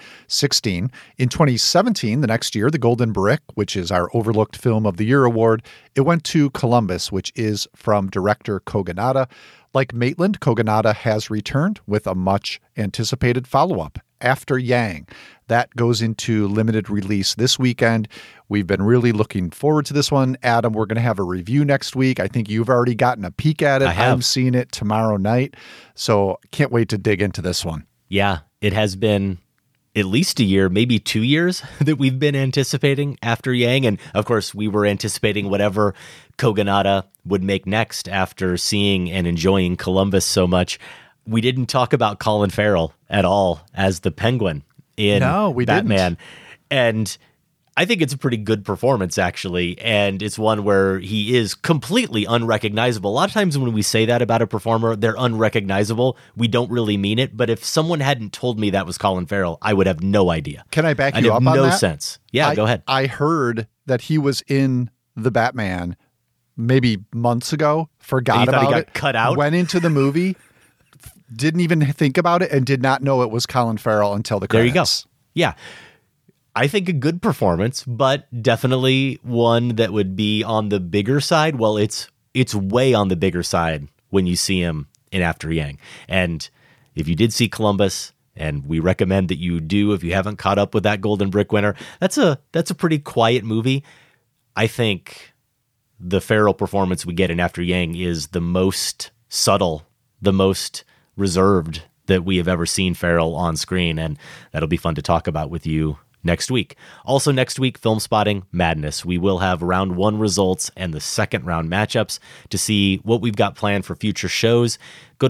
2016. In 2017, the next year, the Golden Brick, which is our Overlooked Film of the Year award, it went to Columbus, which is from director Kogonada. Like Maitland, Kogonada has returned with a much anticipated follow-up, After Yang. That goes into limited release this weekend. We've been really looking forward to this one. Adam, we're going to have a review next week. I think you've already gotten a peek at it. I'm seeing it tomorrow night. So can't wait to dig into this one. Yeah, it has been at least a year, maybe 2 years that we've been anticipating After Yang. And of course, we were anticipating whatever Kogonada would make next after seeing and enjoying Columbus so much. We didn't talk about Colin Farrell at all as the Penguin in Batman. And I think it's a pretty good performance, actually. And it's one where he is completely unrecognizable. A lot of times when we say that about a performer, they're unrecognizable. We don't really mean it. But if someone hadn't told me that was Colin Farrell, I would have no idea. Can I back you up on that? No sense. Yeah, go ahead. I heard that he was in the Batman maybe months ago, forgot about it, cut out, went into the movie, didn't even think about it, and did not know it was Colin Farrell until the credits. There you go. Yeah. I think a good performance, but definitely one that would be on the bigger side. Well, it's way on the bigger side when you see him in After Yang. And if you did see Columbus, and we recommend that you do if you haven't caught up with that Golden Brick winner, that's a pretty quiet movie. I think the Farrell performance we get in After Yang is the most subtle, the most reserved that we have ever seen Farrell on screen, and that'll be fun to talk about with you next week. Also next week, Film Spotting Madness. We will have round 1 results and the second round matchups. To see what we've got planned for future shows, go to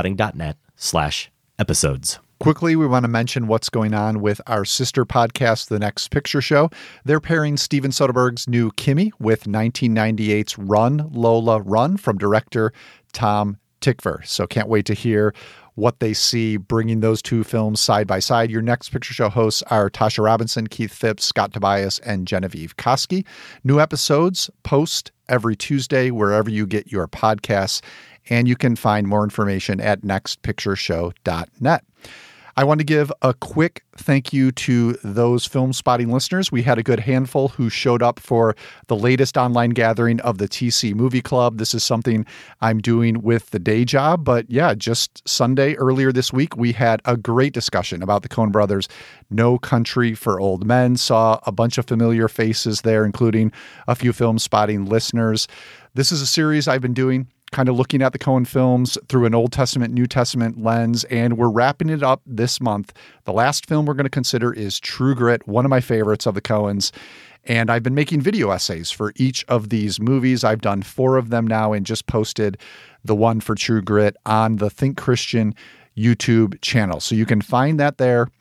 filmspotting.net/episodes. Quickly, we want to mention what's going on with our sister podcast, The Next Picture Show. They're pairing Steven Soderbergh's new Kimi with 1998's Run, Lola, Run from director Tom Tykwer. So can't wait to hear what they see bringing those two films side by side. Your Next Picture Show hosts are Tasha Robinson, Keith Phipps, Scott Tobias, and Genevieve Koski. New episodes post every Tuesday wherever you get your podcasts, and you can find more information at nextpictureshow.net. I want to give a quick thank you to those Film Spotting listeners. We had a good handful who showed up for the latest online gathering of the TC Movie Club. This is something I'm doing with the day job. But yeah, just Sunday earlier this week, we had a great discussion about the Coen brothers' No Country for Old Men. Saw a bunch of familiar faces there, including a few Film Spotting listeners. This is a series I've been doing, kind of looking at the Coen films through an Old Testament, New Testament lens, and we're wrapping it up this month. The last film we're going to consider is True Grit, one of my favorites of the Coens, and I've been making video essays for each of these movies. I've done 4 of them now and just posted the one for True Grit on the Think Christian YouTube channel. So you can find that there.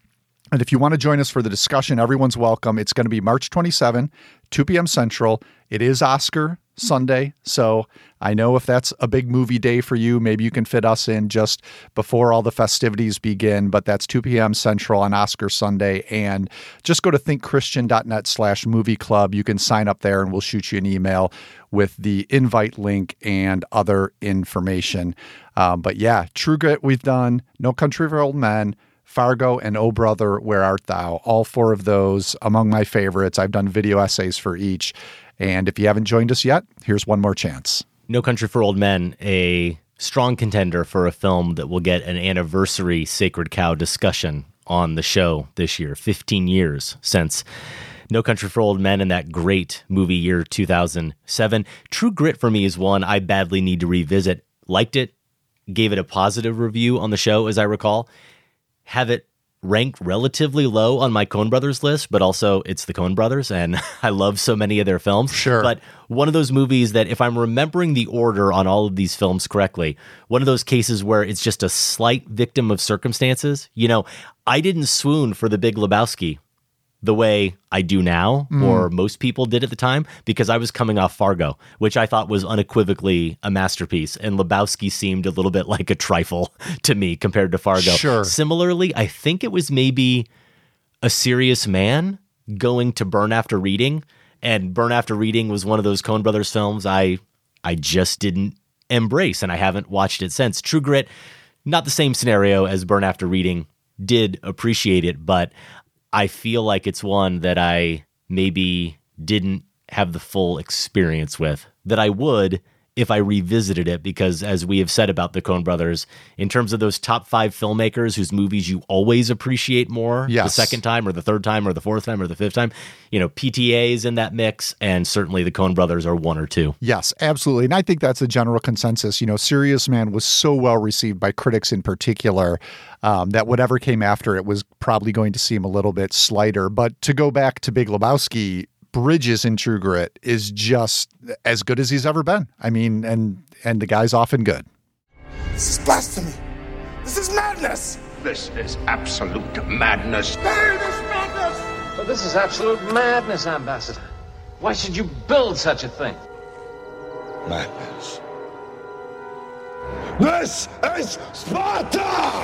And if you want to join us for the discussion, everyone's welcome. It's going to be March 27, 2 p.m. Central. It is Oscar Sunday, so I know if that's a big movie day for you, maybe you can fit us in just before all the festivities begin, but that's 2 p.m. Central on Oscar Sunday. And just go to thinkchristian.net/movie club. You can sign up there and we'll shoot you an email with the invite link and other information. But yeah, True Grit we've done, No Country for Old Men, Fargo, and Oh Brother, Where Art Thou? All four of those among my favorites. I've done video essays for each. And if you haven't joined us yet, here's one more chance. No Country for Old Men, a strong contender for a film that will get an anniversary Sacred Cow discussion on the show this year. 15 years since No Country for Old Men and that great movie year 2007. True Grit for me is one I badly need to revisit. Liked it, gave it a positive review on the show, as I recall. Have it ranked relatively low on my Coen Brothers list, but also it's the Coen Brothers, and I love so many of their films. Sure. But one of those movies that, if I'm remembering the order on all of these films correctly, one of those cases where it's just a slight victim of circumstances. You know, I didn't swoon for The Big Lebowski the way I do now, or most people did at the time, because I was coming off Fargo, which I thought was unequivocally a masterpiece, and Lebowski seemed a little bit like a trifle to me compared to Fargo. Sure. Similarly, I think it was maybe A Serious Man going to Burn After Reading, and Burn After Reading was one of those Coen Brothers films I just didn't embrace, and I haven't watched it since. True Grit, not the same scenario as Burn After Reading, did appreciate it, but I feel like it's one that I maybe didn't have the full experience with that I would if I revisited it, because as we have said about the Coen Brothers, in terms of those top 5 filmmakers whose movies you always appreciate more the second time or the third time or the fourth time or the fifth time, you know, PTA is in that mix, and certainly the Coen Brothers are one or two. Yes, absolutely. And I think that's a general consensus. You know, Serious Man was so well received by critics in particular that whatever came after it was probably going to seem a little bit slighter. But to go back to Big Lebowski, Bridges in True Grit is just as good as he's ever been. I mean, and the guy's often good. This is blasphemy. This is madness. This is absolute madness. Bury this madness! But this is absolute madness, Ambassador. Why should you build such a thing? Madness. This is Sparta!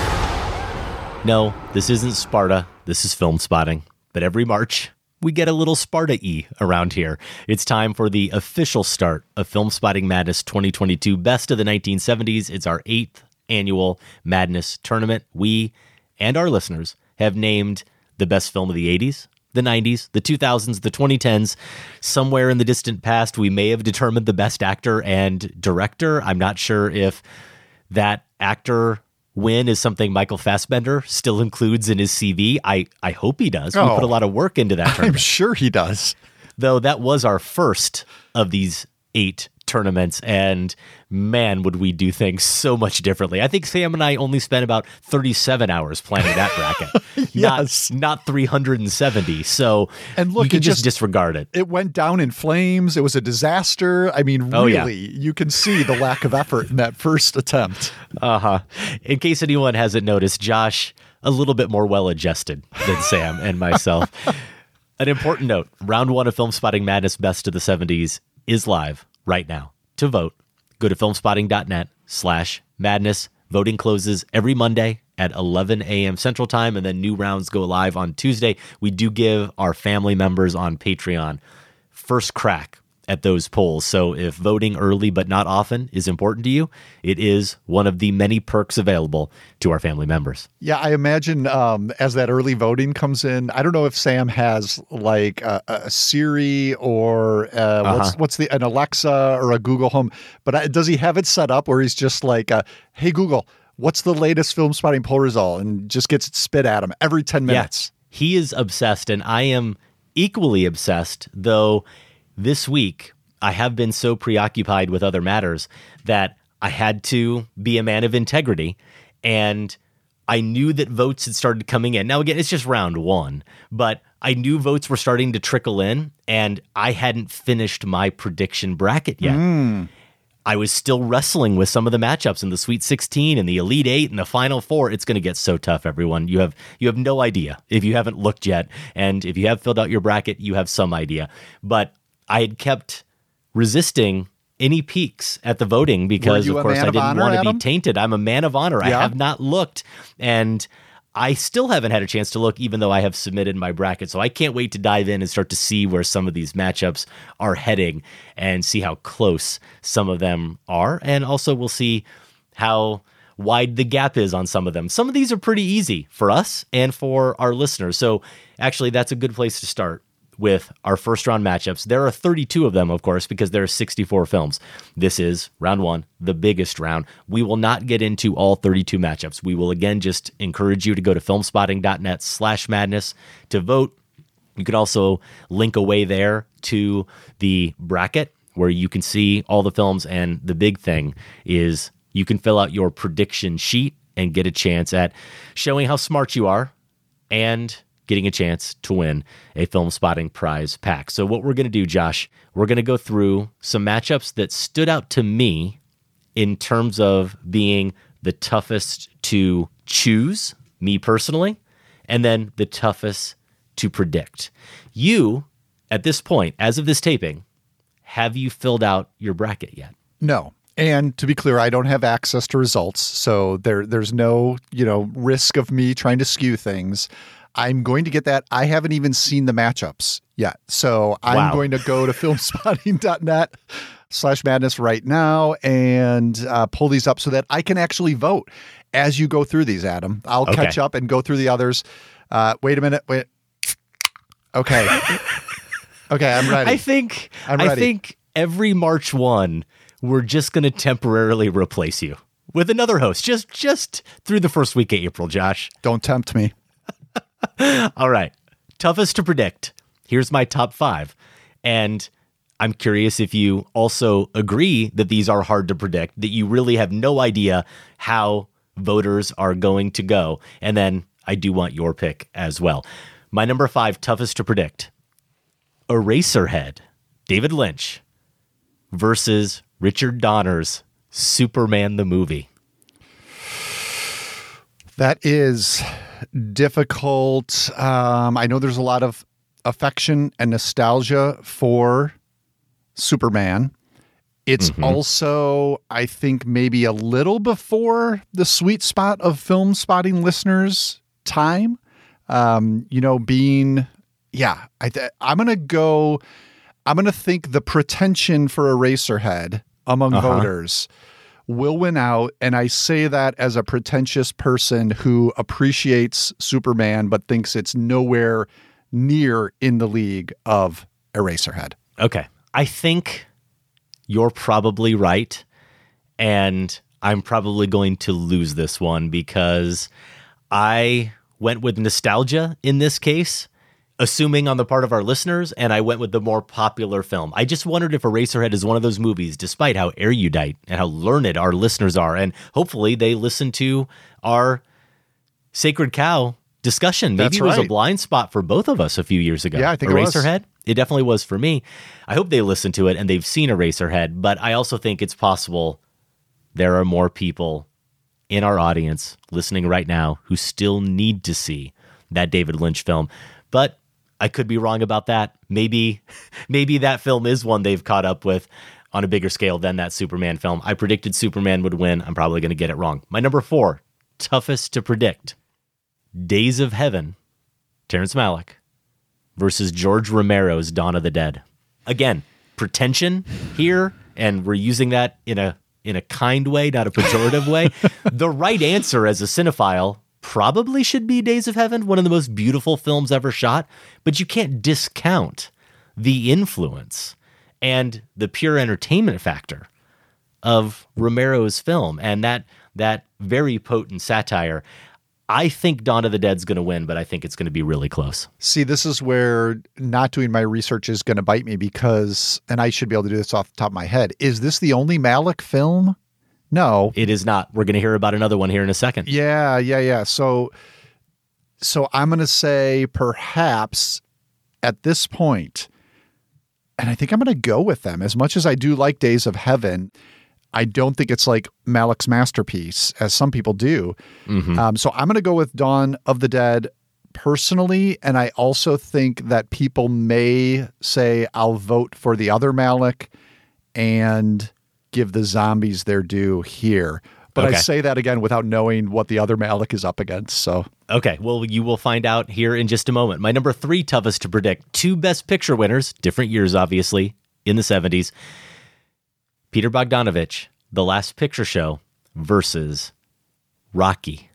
No, this isn't Sparta. This is Film Spotting. But every March, we get a little Sparta-y around here. It's time for the official start of Film Spotting Madness 2022 Best of the 1970s. It's our 8th annual Madness tournament. We and our listeners have named the best film of the 80s, the 90s, the 2000s, the 2010s. Somewhere in the distant past, we may have determined the best actor and director. I'm not sure if that actor win is something Michael Fassbender still includes in his CV. I hope he does. We put a lot of work into that tournament. I'm sure he does. Though that was our first of these 8 tournaments, and man, would we do things so much differently. I think Sam and I only spent about 37 hours planning that bracket. Yes. Not 370. So and look, you can just disregard it. It went down in flames. It was a disaster. I mean, really, you can see the lack of effort in that first attempt. In case anyone hasn't noticed, Josh, a little bit more well-adjusted than Sam and myself. An important note, round 1 of Film Spotting Madness Best of the 70s is live right now. To vote, go to filmspotting.net/madness. Voting closes every Monday at 11 a.m. Central Time, and then new rounds go live on Tuesday. We do give our family members on Patreon first crack at those polls. So if voting early but not often is important to you, it is one of the many perks available to our family members. Yeah, I imagine as that early voting comes in, I don't know if Sam has like a Siri or what's an Alexa or a Google Home, but does he have it set up where he's just like, hey, Google, what's the latest Film Spotting poll result? And just gets it spit at him every 10 minutes. Yeah, he is obsessed, and I am equally obsessed, though this week I have been so preoccupied with other matters that I had to be a man of integrity, and I knew that votes had started coming in. Now, again, it's just round 1, but I knew votes were starting to trickle in, and I hadn't finished my prediction bracket yet. I was still wrestling with some of the matchups in the Sweet 16 and the Elite 8 and the Final Four. It's going to get so tough, everyone. You have no idea if you haven't looked yet. And if you have filled out your bracket, you have some idea. But I had kept resisting any peeks at the voting because, of course, I didn't want to be tainted. I'm a man of honor. Yeah. I have not looked, and I still haven't had a chance to look, even though I have submitted my bracket. So I can't wait to dive in and start to see where some of these matchups are heading and see how close some of them are. And also we'll see how wide the gap is on some of them. Some of these are pretty easy for us and for our listeners. So actually, that's a good place to start with our first round matchups. There are 32 of them, of course, because there are 64 films. This is round one, the biggest round. We will not get into all 32 matchups. We will again just encourage you to go to filmspotting.net/madness to vote. You could also link away there to the bracket where you can see all the films. And the big thing is you can fill out your prediction sheet and get a chance at showing how smart you are and getting a chance to win a Film Spotting prize pack. So what we're going to do, Josh, we're going to go through some matchups that stood out to me in terms of being the toughest to choose, me personally, and then the toughest to predict. You, at this point, as of this taping, have you filled out your bracket yet? No. And to be clear, I don't have access to results, so there's no, risk of me trying to skew things. I'm going to get that. I haven't even seen the matchups yet. So I'm going to go to filmspotting.net/madness right now and pull these up so that I can actually vote as you go through these, Adam. I'll catch up and go through the others. Wait a minute. Wait. Okay. Okay, I'm ready. I think every March 1, we're just going to temporarily replace you with another host just through the first week of April, Josh. Don't tempt me. All right. Toughest to predict. Here's my top 5. And I'm curious if you also agree that these are hard to predict, that you really have no idea how voters are going to go. And then I do want your pick as well. My number 5 toughest to predict. Eraserhead, David Lynch versus Richard Donner's Superman the movie. That is difficult. I know there's a lot of affection and nostalgia for Superman. It's also, I think, maybe a little before the sweet spot of Film Spotting listeners' time. I'm going to think the pretension for Eraserhead among voters will win out. And I say that as a pretentious person who appreciates Superman, but thinks it's nowhere near in the league of Eraserhead. Okay. I think you're probably right. And I'm probably going to lose this one because I went with nostalgia in this case, assuming on the part of our listeners, and I went with the more popular film. I just wondered if Eraserhead is one of those movies, despite how erudite and how learned our listeners are, and hopefully they listen to our Sacred Cow discussion. Maybe it was a blind spot for both of us a few years ago. Yeah, I think Eraserhead. It definitely was for me. I hope they listened to it and they've seen Eraserhead, but I also think it's possible there are more people in our audience listening right now who still need to see that David Lynch film. But I could be wrong about that. Maybe that film is one they've caught up with on a bigger scale than that Superman film. I predicted Superman would win. I'm probably going to get it wrong. My number 4, toughest to predict. Days of Heaven, Terrence Malick versus George Romero's Dawn of the Dead. Again, pretension here, and we're using that in a kind way, not a pejorative way. The right answer as a cinephile probably should be Days of Heaven, one of the most beautiful films ever shot, but you can't discount the influence and the pure entertainment factor of Romero's film and that very potent satire. I think Dawn of the Dead's going to win, but I think it's going to be really close. See, this is where not doing my research is going to bite me because, and I should be able to do this off the top of my head, is this the only Malick film? No. It is not. We're going to hear about another one here in a second. Yeah. So I'm going to say perhaps at this point, and I think I'm going to go with them. As much as I do like Days of Heaven, I don't think it's like Malick's masterpiece, as some people do. So I'm going to go with Dawn of the Dead personally. And I also think that people may say I'll vote for the other Malick and give the zombies their due here. But I say that again without knowing what the other Malick is up against. So okay, well, you will find out here in just a moment. My number 3 toughest to predict. 2 Best Picture winners, different years, obviously, in the 70s. Peter Bogdanovich, The Last Picture Show versus Rocky.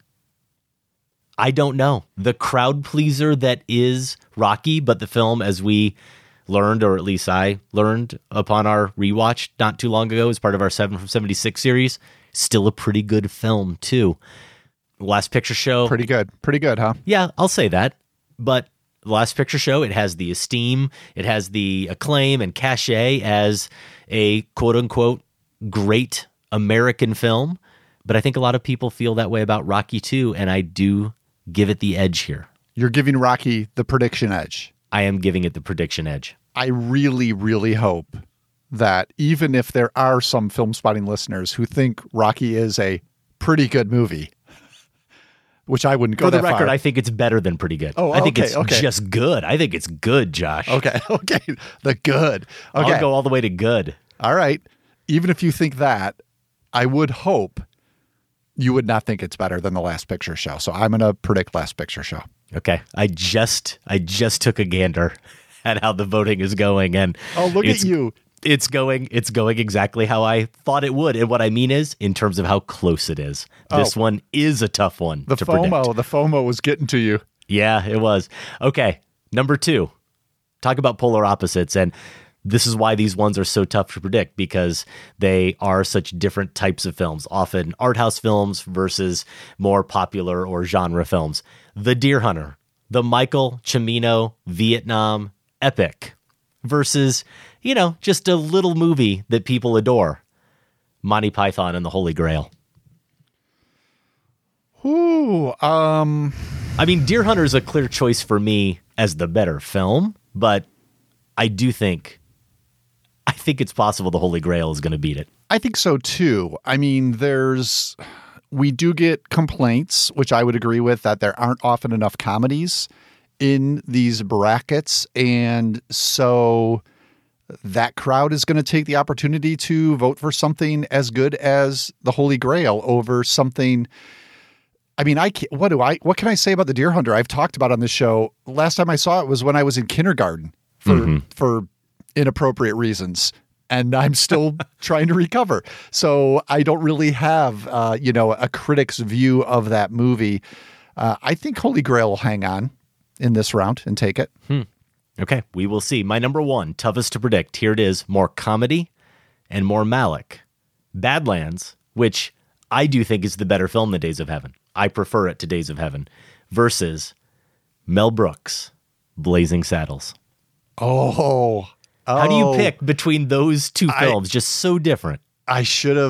I don't know. The crowd pleaser that is Rocky, but the film, as we learned, or at least I learned upon our rewatch not too long ago as part of our 7 from 76 series, still a pretty good film, too. Last Picture Show. Pretty good, huh? Yeah, I'll say that. But The Last Picture Show, it has the esteem, it has the acclaim and cachet as a quote-unquote great American film. But I think a lot of people feel that way about Rocky, too, and I do give it the edge here. You're giving Rocky the prediction edge. I am giving it the prediction edge. I really, really hope that even if there are some Film Spotting listeners who think Rocky is a pretty good movie, which I wouldn't go For the that record, far. I think it's better than pretty good. Oh, I think okay, it's just good. I think it's good, Josh. Okay. The good. Okay. I'll go all the way to good. All right. Even if you think that, I would hope you would not think it's better than The Last Picture Show. So I'm going to predict Last Picture Show. Okay. I just took a gander at how the voting is going, and look at you. It's going exactly how I thought it would. And what I mean is in terms of how close it is. This one is a tough one to predict. The FOMO was getting to you. Yeah, it was. Okay. Number 2, talk about polar opposites. And this is why these ones are so tough to predict, because they are such different types of films, often art house films versus more popular or genre films. The Deer Hunter, the Michael Cimino Vietnam epic versus, just a little movie that people adore, Monty Python and the Holy Grail. Ooh, I mean, Deer Hunter is a clear choice for me as the better film, but I think it's possible the Holy Grail is going to beat it. I think so too. I mean, we do get complaints, which I would agree with, that there aren't often enough comedies in these brackets. And so that crowd is going to take the opportunity to vote for something as good as the Holy Grail over something. I mean, what can I say about the Deer Hunter? I've talked about on this show. Last time I saw it was when I was in kindergarten for inappropriate reasons, and I'm still trying to recover. So I don't really have, a critic's view of that movie. I think Holy Grail will hang on in this round and take it. Okay, we will see. My number 1, toughest to predict. Here it is, more comedy and more Malick. Badlands, which I do think is the better film than Days of Heaven. I prefer it to Days of Heaven. Versus Mel Brooks, Blazing Saddles. Oh. How do you pick between those two films? Just so different. I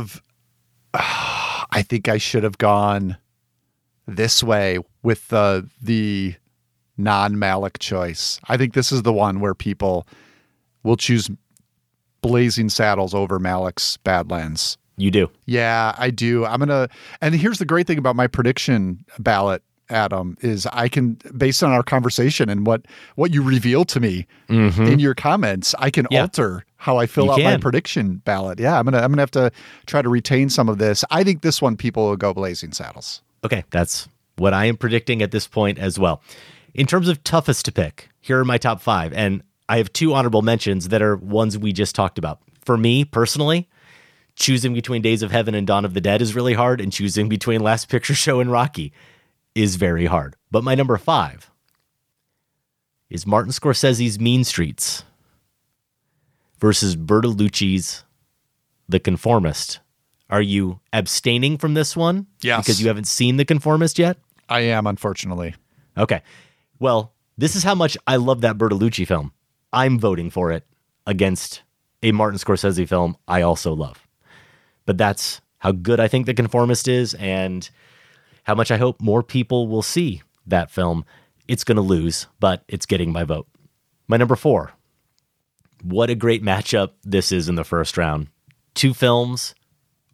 think I should have gone this way with the non-Malick choice. I think this is the one where people will choose Blazing Saddles over Malick's Badlands. You do? Yeah, I do. And here's the great thing about my prediction ballot, Adam, is I can, based on our conversation and what you reveal to me in your comments, I can alter how I fill out my prediction ballot. Yeah, I'm gonna have to try to retain some of this. I think this one people will go Blazing Saddles. Okay, that's what I am predicting at this point as well. In terms of toughest to pick, here are my top 5, and I have 2 honorable mentions that are ones we just talked about. For me personally, choosing between Days of Heaven and Dawn of the Dead is really hard, and choosing between Last Picture Show and Rocky is very hard. But my number 5 is Martin Scorsese's Mean Streets versus Bertolucci's The Conformist. Are you abstaining from this one? Yes. Because you haven't seen The Conformist yet? I am, unfortunately. Okay. Well, this is how much I love that Bertolucci film. I'm voting for it against a Martin Scorsese film I also love. But that's how good I think The Conformist is, and how much I hope more people will see that film. It's going to lose, but it's getting my vote. My number 4. What a great matchup this is in the first round. 2 films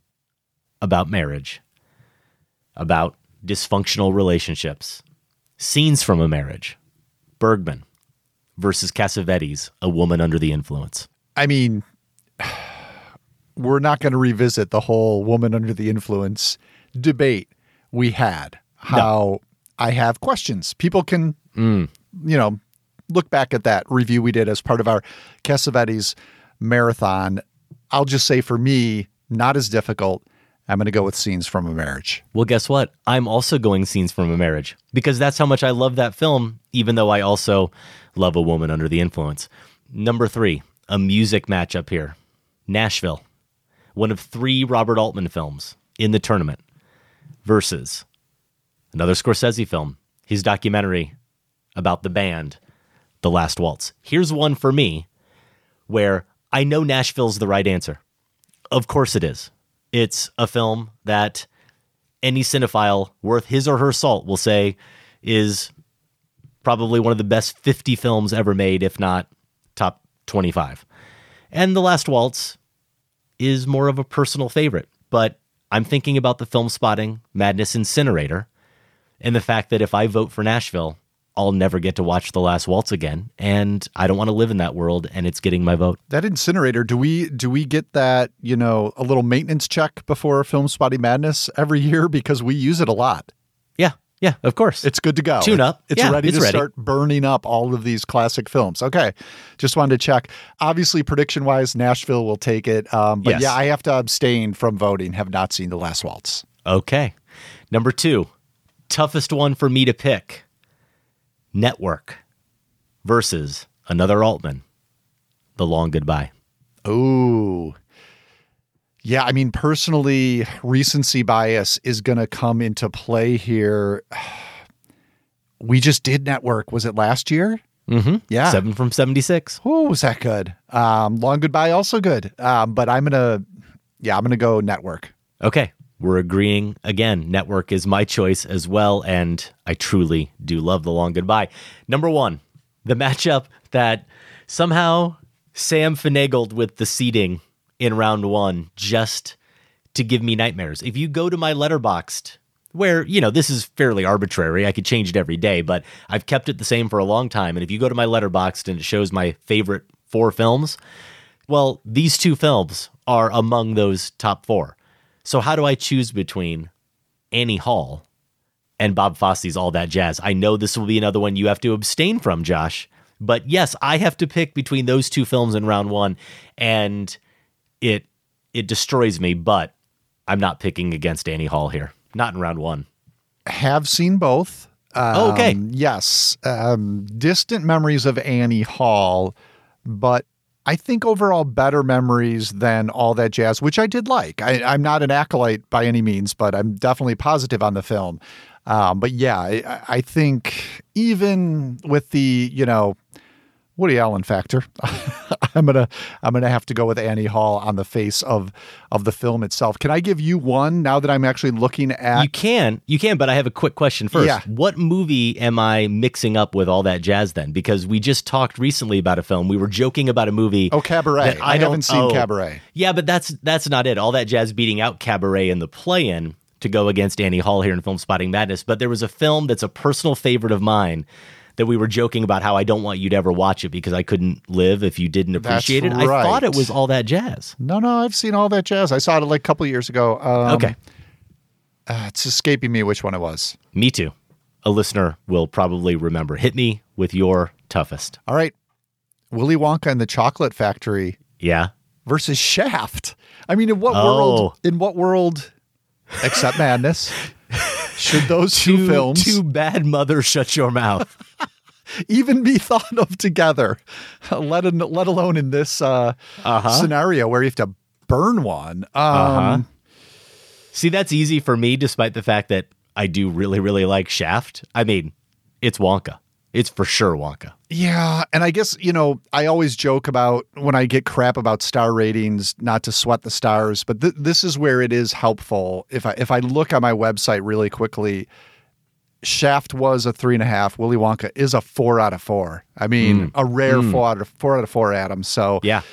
about marriage, about dysfunctional relationships, scenes from a marriage. Bergman versus Cassavetes, A Woman Under the Influence. I mean, we're not going to revisit the whole woman under the influence debate we had. How I have questions. People can, look back at that review we did as part of our Cassavetes marathon. I'll just say for me, not as difficult. I'm going to go with Scenes from a Marriage. Well, guess what? I'm also going Scenes from a Marriage because that's how much I love that film, even though I also love A Woman Under the Influence. Number 3, a music matchup here. Nashville, one of 3 Robert Altman films in the tournament, versus another Scorsese film, his documentary about the band, The Last Waltz. Here's one for me where I know Nashville's the right answer. Of course it is. It's a film that any cinephile worth his or her salt will say is probably one of the best 50 films ever made, if not top 25. And The Last Waltz is more of a personal favorite, but I'm thinking about the Film Spotting Madness Incinerator and the fact that if I vote for Nashville, I'll never get to watch The Last Waltz again, and I don't want to live in that world, and it's getting my vote. That Incinerator, do we get that, a little maintenance check before Film Spotting Madness every year? Because we use it a lot. Yeah, of course. It's good to go. Tune up. It's ready to start burning up all of these classic films. Okay. Just wanted to check. Obviously, prediction-wise, Nashville will take it. But yes. Yeah, I have to abstain from voting. Have not seen The Last Waltz. Okay. Number 2, toughest one for me to pick. Network versus another Altman, The Long Goodbye. Ooh. Yeah, I mean, personally, recency bias is going to come into play here. We just did Network. Was it last year? Mm-hmm. Yeah. 7 from 76. Oh, was that good? Long Goodbye, also good. But I'm going to go Network. Okay. We're agreeing again. Network is my choice as well, and I truly do love The Long Goodbye. Number 1, the matchup that somehow Sam finagled with the seeding in round 1 just to give me nightmares. If you go to my Letterboxd, where, this is fairly arbitrary, I could change it every day, but I've kept it the same for a long time, and if you go to my Letterboxd and it shows my favorite 4 films, well, these 2 films are among those top 4. So how do I choose between Annie Hall and Bob Fosse's All That Jazz? I know this will be another one you have to abstain from, Josh. But yes, I have to pick between those 2 films in round 1, and it destroys me, but I'm not picking against Annie Hall here. Not in round 1. Have seen both. Okay. Yes. Distant memories of Annie Hall, but I think overall better memories than All That Jazz, which I did like. I'm not an acolyte by any means, but I'm definitely positive on the film. But yeah, I think even with the, Woody Allen factor, I'm gonna have to go with Annie Hall on the face of the film itself. Can I give you one now that I'm actually looking at? You can, but I have a quick question first. Yeah. What movie am I mixing up with All That Jazz then? Because we just talked recently about a film. We were joking about a movie. Oh, Cabaret. I haven't seen Cabaret. Yeah, but that's not it. All That Jazz beating out Cabaret in the play-in to go against Annie Hall here in Film Spotting Madness. But there was a film that's a personal favorite of mine that we were joking about how I don't want you to ever watch it because I couldn't live if you didn't appreciate it. Right. I thought it was All That Jazz. No, I've seen All That Jazz. I saw it like a couple of years ago. Okay. It's escaping me which one it was. Me too. A listener will probably remember. Hit me with your toughest. All right. Willy Wonka and the Chocolate Factory. Yeah. Versus Shaft. I mean, in what world, except Madness, should those two films, Too bad, mother, shut your mouth, even be thought of together, let alone in this scenario where you have to burn one? See, that's easy for me, despite the fact that I do really, really like Shaft. I mean, it's Wonka. It's for sure Wonka. Yeah, and I guess, I always joke about when I get crap about star ratings, not to sweat the stars, but this is where it is helpful. If I look on my website really quickly, Shaft was a 3.5. Willy Wonka is a 4 out of 4. I mean, a rare 4 out of 4, Adam. So yeah,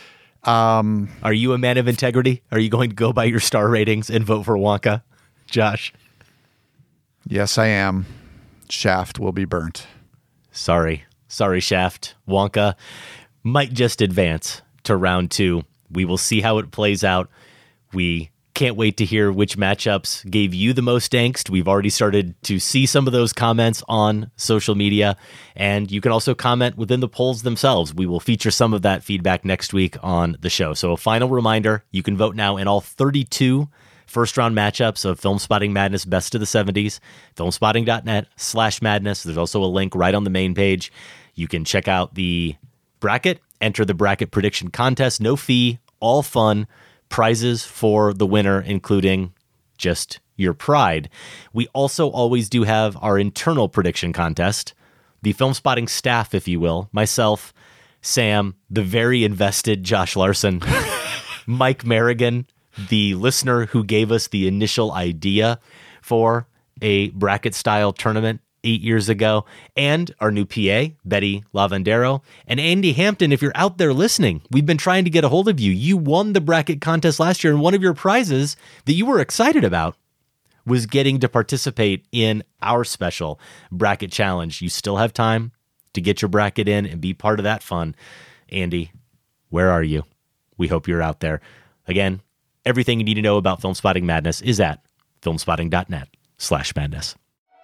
Are you a man of integrity? Are you going to go by your star ratings and vote for Wonka, Josh? Yes, I am. Shaft will be burnt. Sorry, Shaft. Wonka might just advance to round 2. We will see how it plays out. We can't wait to hear which matchups gave you the most angst. We've already started to see some of those comments on social media, and you can also comment within the polls themselves. We will feature some of that feedback next week on the show. So a final reminder, you can vote now in all 32 first-round matchups of Film Spotting Madness Best of the 70s, filmspotting.net/madness. There's also a link right on the main page. You can check out the bracket, enter the bracket prediction contest, no fee, all fun, prizes for the winner, including just your pride. We also always do have our internal prediction contest. The Film Spotting staff, if you will, myself, Sam, the very invested Josh Larson, Mike Merrigan, the listener who gave us the initial idea for a bracket-style tournament 8 years ago, and our new PA, Betty Lavandero, and Andy Hampton. If you're out there listening, we've been trying to get a hold of you. You won the bracket contest last year, and one of your prizes that you were excited about was getting to participate in our special bracket challenge. You still have time to get your bracket in and be part of that fun. Andy, where are you? We hope you're out there. Again, everything you need to know about Film Spotting Madness is at filmspotting.net/madness.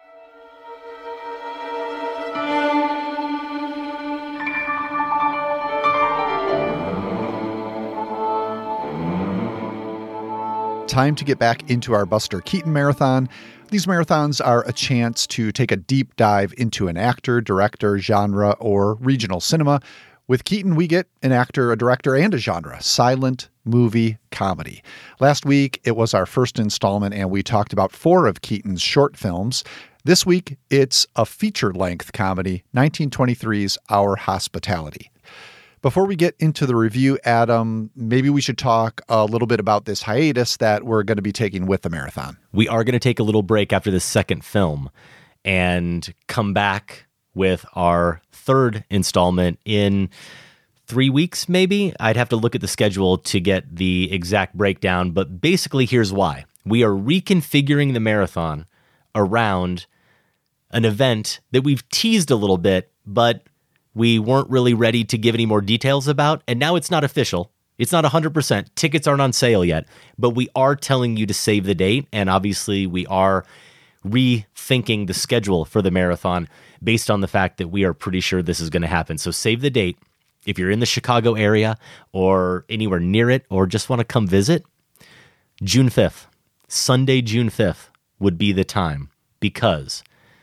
Time to get back into our Buster Keaton marathon. These marathons are a chance to take a deep dive into an actor, director, genre, or regional cinema. With Keaton, we get an actor, a director, and a genre, silent movie comedy. Last week, it was our first installment, and we talked about 4 of Keaton's short films. This week, it's a feature-length comedy, 1923's Our Hospitality. Before we get into the review, Adam, maybe we should talk a little bit about this hiatus that we're going to be taking with the marathon. We are going to take a little break after the second film and come back with our third installment in 3 weeks, maybe. I'd have to look at the schedule to get the exact breakdown, but basically here's why. We are reconfiguring the marathon around an event that we've teased a little bit, but we weren't really ready to give any more details about, and now it's not official. It's not 100%. Tickets aren't on sale yet, but we are telling you to save the date, and obviously we are rethinking the schedule for the marathon based on the fact that we are pretty sure this is going to happen. So save the date. If you're in the Chicago area or anywhere near it or just want to come visit, June 5th, Sunday, June 5th would be the time, because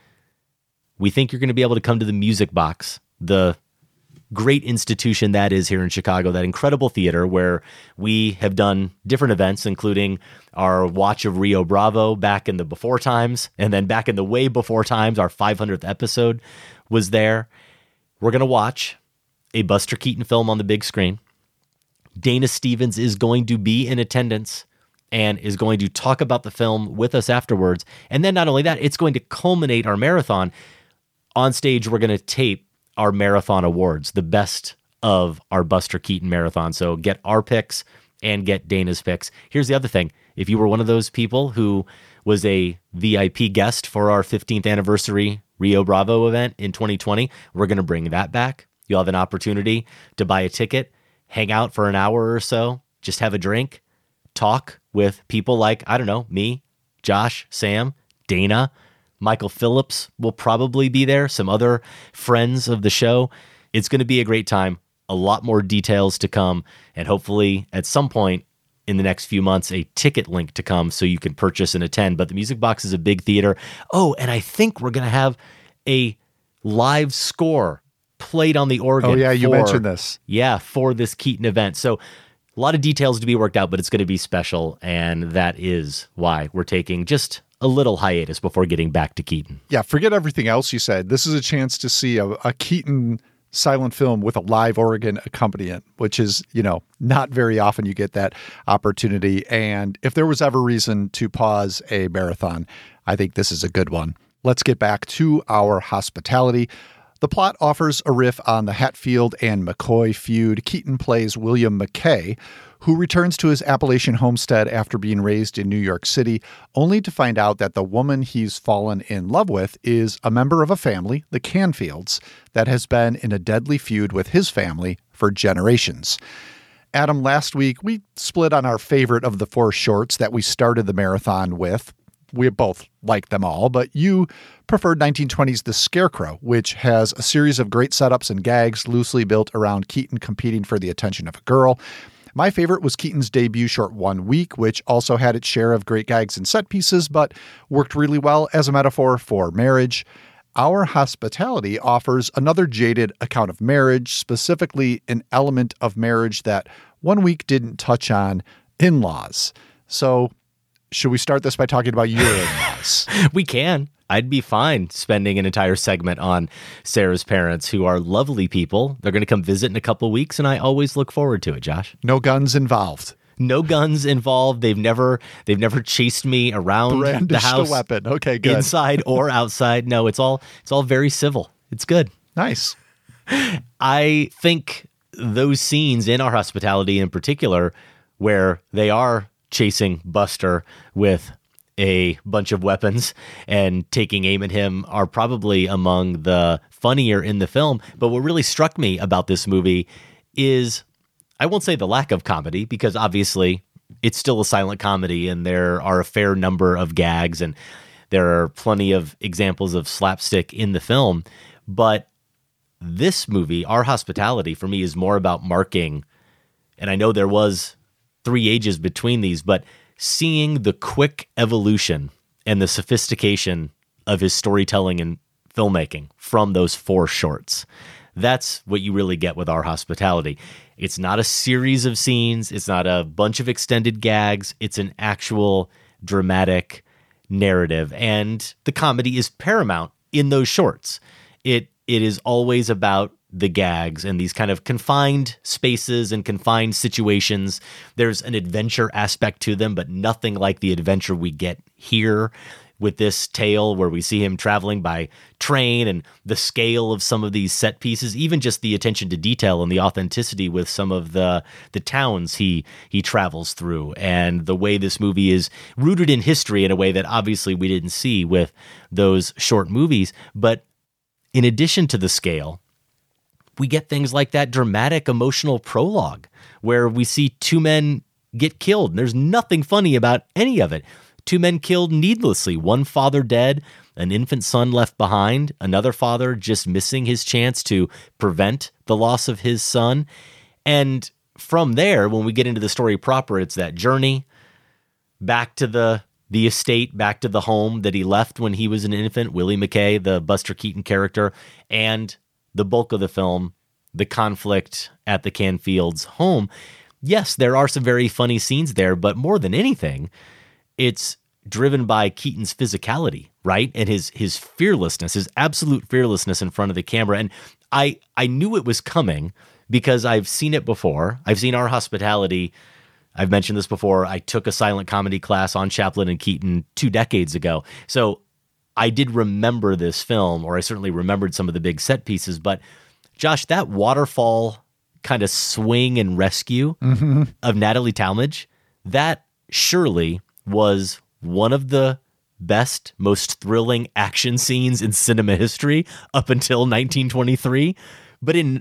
we think you're going to be able to come to the Music Box, the great institution that is here in Chicago, that incredible theater where we have done different events, including our watch of Rio Bravo back in the before times, and then back in the way before times, our 500th episode was there. We're going to watch a Buster Keaton film on the big screen. Dana Stevens is going to be in attendance and is going to talk about the film with us afterwards. And then not only that, it's going to culminate our marathon. On stage, we're going to tape our marathon awards, the best of our Buster Keaton marathon. So get our picks and get Dana's picks. Here's the other thing. If you were one of those people who was a VIP guest for our 15th anniversary Rio Bravo event in 2020, we're going to bring that back. You'll have an opportunity to buy a ticket, hang out for an hour or so, just have a drink, talk with people like, I don't know, me, Josh, Sam, Dana, Michael Phillips will probably be there, some other friends of the show. It's going to be a great time, a lot more details to come, and hopefully at some point in the next few months, a ticket link to come so you can purchase and attend. But the Music Box is a big theater. Oh, and I think we're going to have a live score played on the organ. Oh, yeah, you mentioned this. Yeah, for this Keaton event. So a lot of details to be worked out, but it's going to be special, and that is why we're taking just a little hiatus before getting back to Keaton. Yeah, forget everything else you said. This is a chance to see a Keaton silent film with a live organ accompaniment, which is, not very often you get that opportunity. And if there was ever reason to pause a marathon, I think this is a good one. Let's get back to Our Hospitality. The plot offers a riff on the Hatfield and McCoy feud. Keaton plays William McKay, who returns to his Appalachian homestead after being raised in New York City, only to find out that the woman he's fallen in love with is a member of a family, the Canfields, that has been in a deadly feud with his family for generations. Adam, last week we split on our favorite of the 4 shorts that we started the marathon with. We both liked them all, but you preferred 1920's The Scarecrow, which has a series of great setups and gags loosely built around Keaton competing for the attention of a girl. My favorite was Keaton's debut short 1 Week, which also had its share of great gags and set pieces, but worked really well as a metaphor for marriage. Our Hospitality offers another jaded account of marriage, specifically an element of marriage that 1 Week didn't touch on, in-laws. So should we start this by talking about your in-laws? We can. I'd be fine spending an entire segment on Sarah's parents, who are lovely people. They're going to come visit in a couple of weeks, and I always look forward to it, Josh. No guns involved. No guns involved. They've never chased me around Brandished the house. The weapon. Okay, good. Inside or outside. No, it's all very civil. It's good. Nice. I think those scenes in Our Hospitality in particular, where they are chasing Buster with a bunch of weapons and taking aim at him, are probably among the funnier in the film. But what really struck me about this movie is, I won't say the lack of comedy, because obviously it's still a silent comedy and there are a fair number of gags and there are plenty of examples of slapstick in the film. But this movie, Our Hospitality, for me is more about marking, and I know there was 3 ages between these, but seeing the quick evolution and the sophistication of his storytelling and filmmaking from those 4 shorts. That's what you really get with Our Hospitality. It's not a series of scenes. It's not a bunch of extended gags. It's an actual dramatic narrative. And the comedy is paramount in those shorts. It is always about the gags and these kind of confined spaces and confined situations. There's an adventure aspect to them, but nothing like the adventure we get here with this tale, where we see him traveling by train, and the scale of some of these set pieces, even just the attention to detail and the authenticity with some of the towns he travels through, and the way this movie is rooted in history in a way that obviously we didn't see with those short movies. But in addition to the scale, we get things like that dramatic emotional prologue where we see 2 men get killed, and there's nothing funny about any of it. 2 men killed needlessly, 1 father dead, an infant son left behind, another father just missing his chance to prevent the loss of his son. And from there, when we get into the story proper, it's that journey back to the estate, back to the home that he left when he was an infant, Willie McKay, the Buster Keaton character, and the bulk of the film, the conflict at the Canfields' home. Yes, there are some very funny scenes there, but more than anything, it's driven by Keaton's physicality, right? And his fearlessness, his absolute fearlessness in front of the camera. And I knew it was coming because I've seen it before. I've seen Our Hospitality. I've mentioned this before. I took a silent comedy class on Chaplin and Keaton 2 decades ago. So I did remember this film, or I certainly remembered some of the big set pieces. But Josh, that waterfall kind of swing and rescue of Natalie Talmadge, that surely was one of the best, most thrilling action scenes in cinema history up until 1923. But in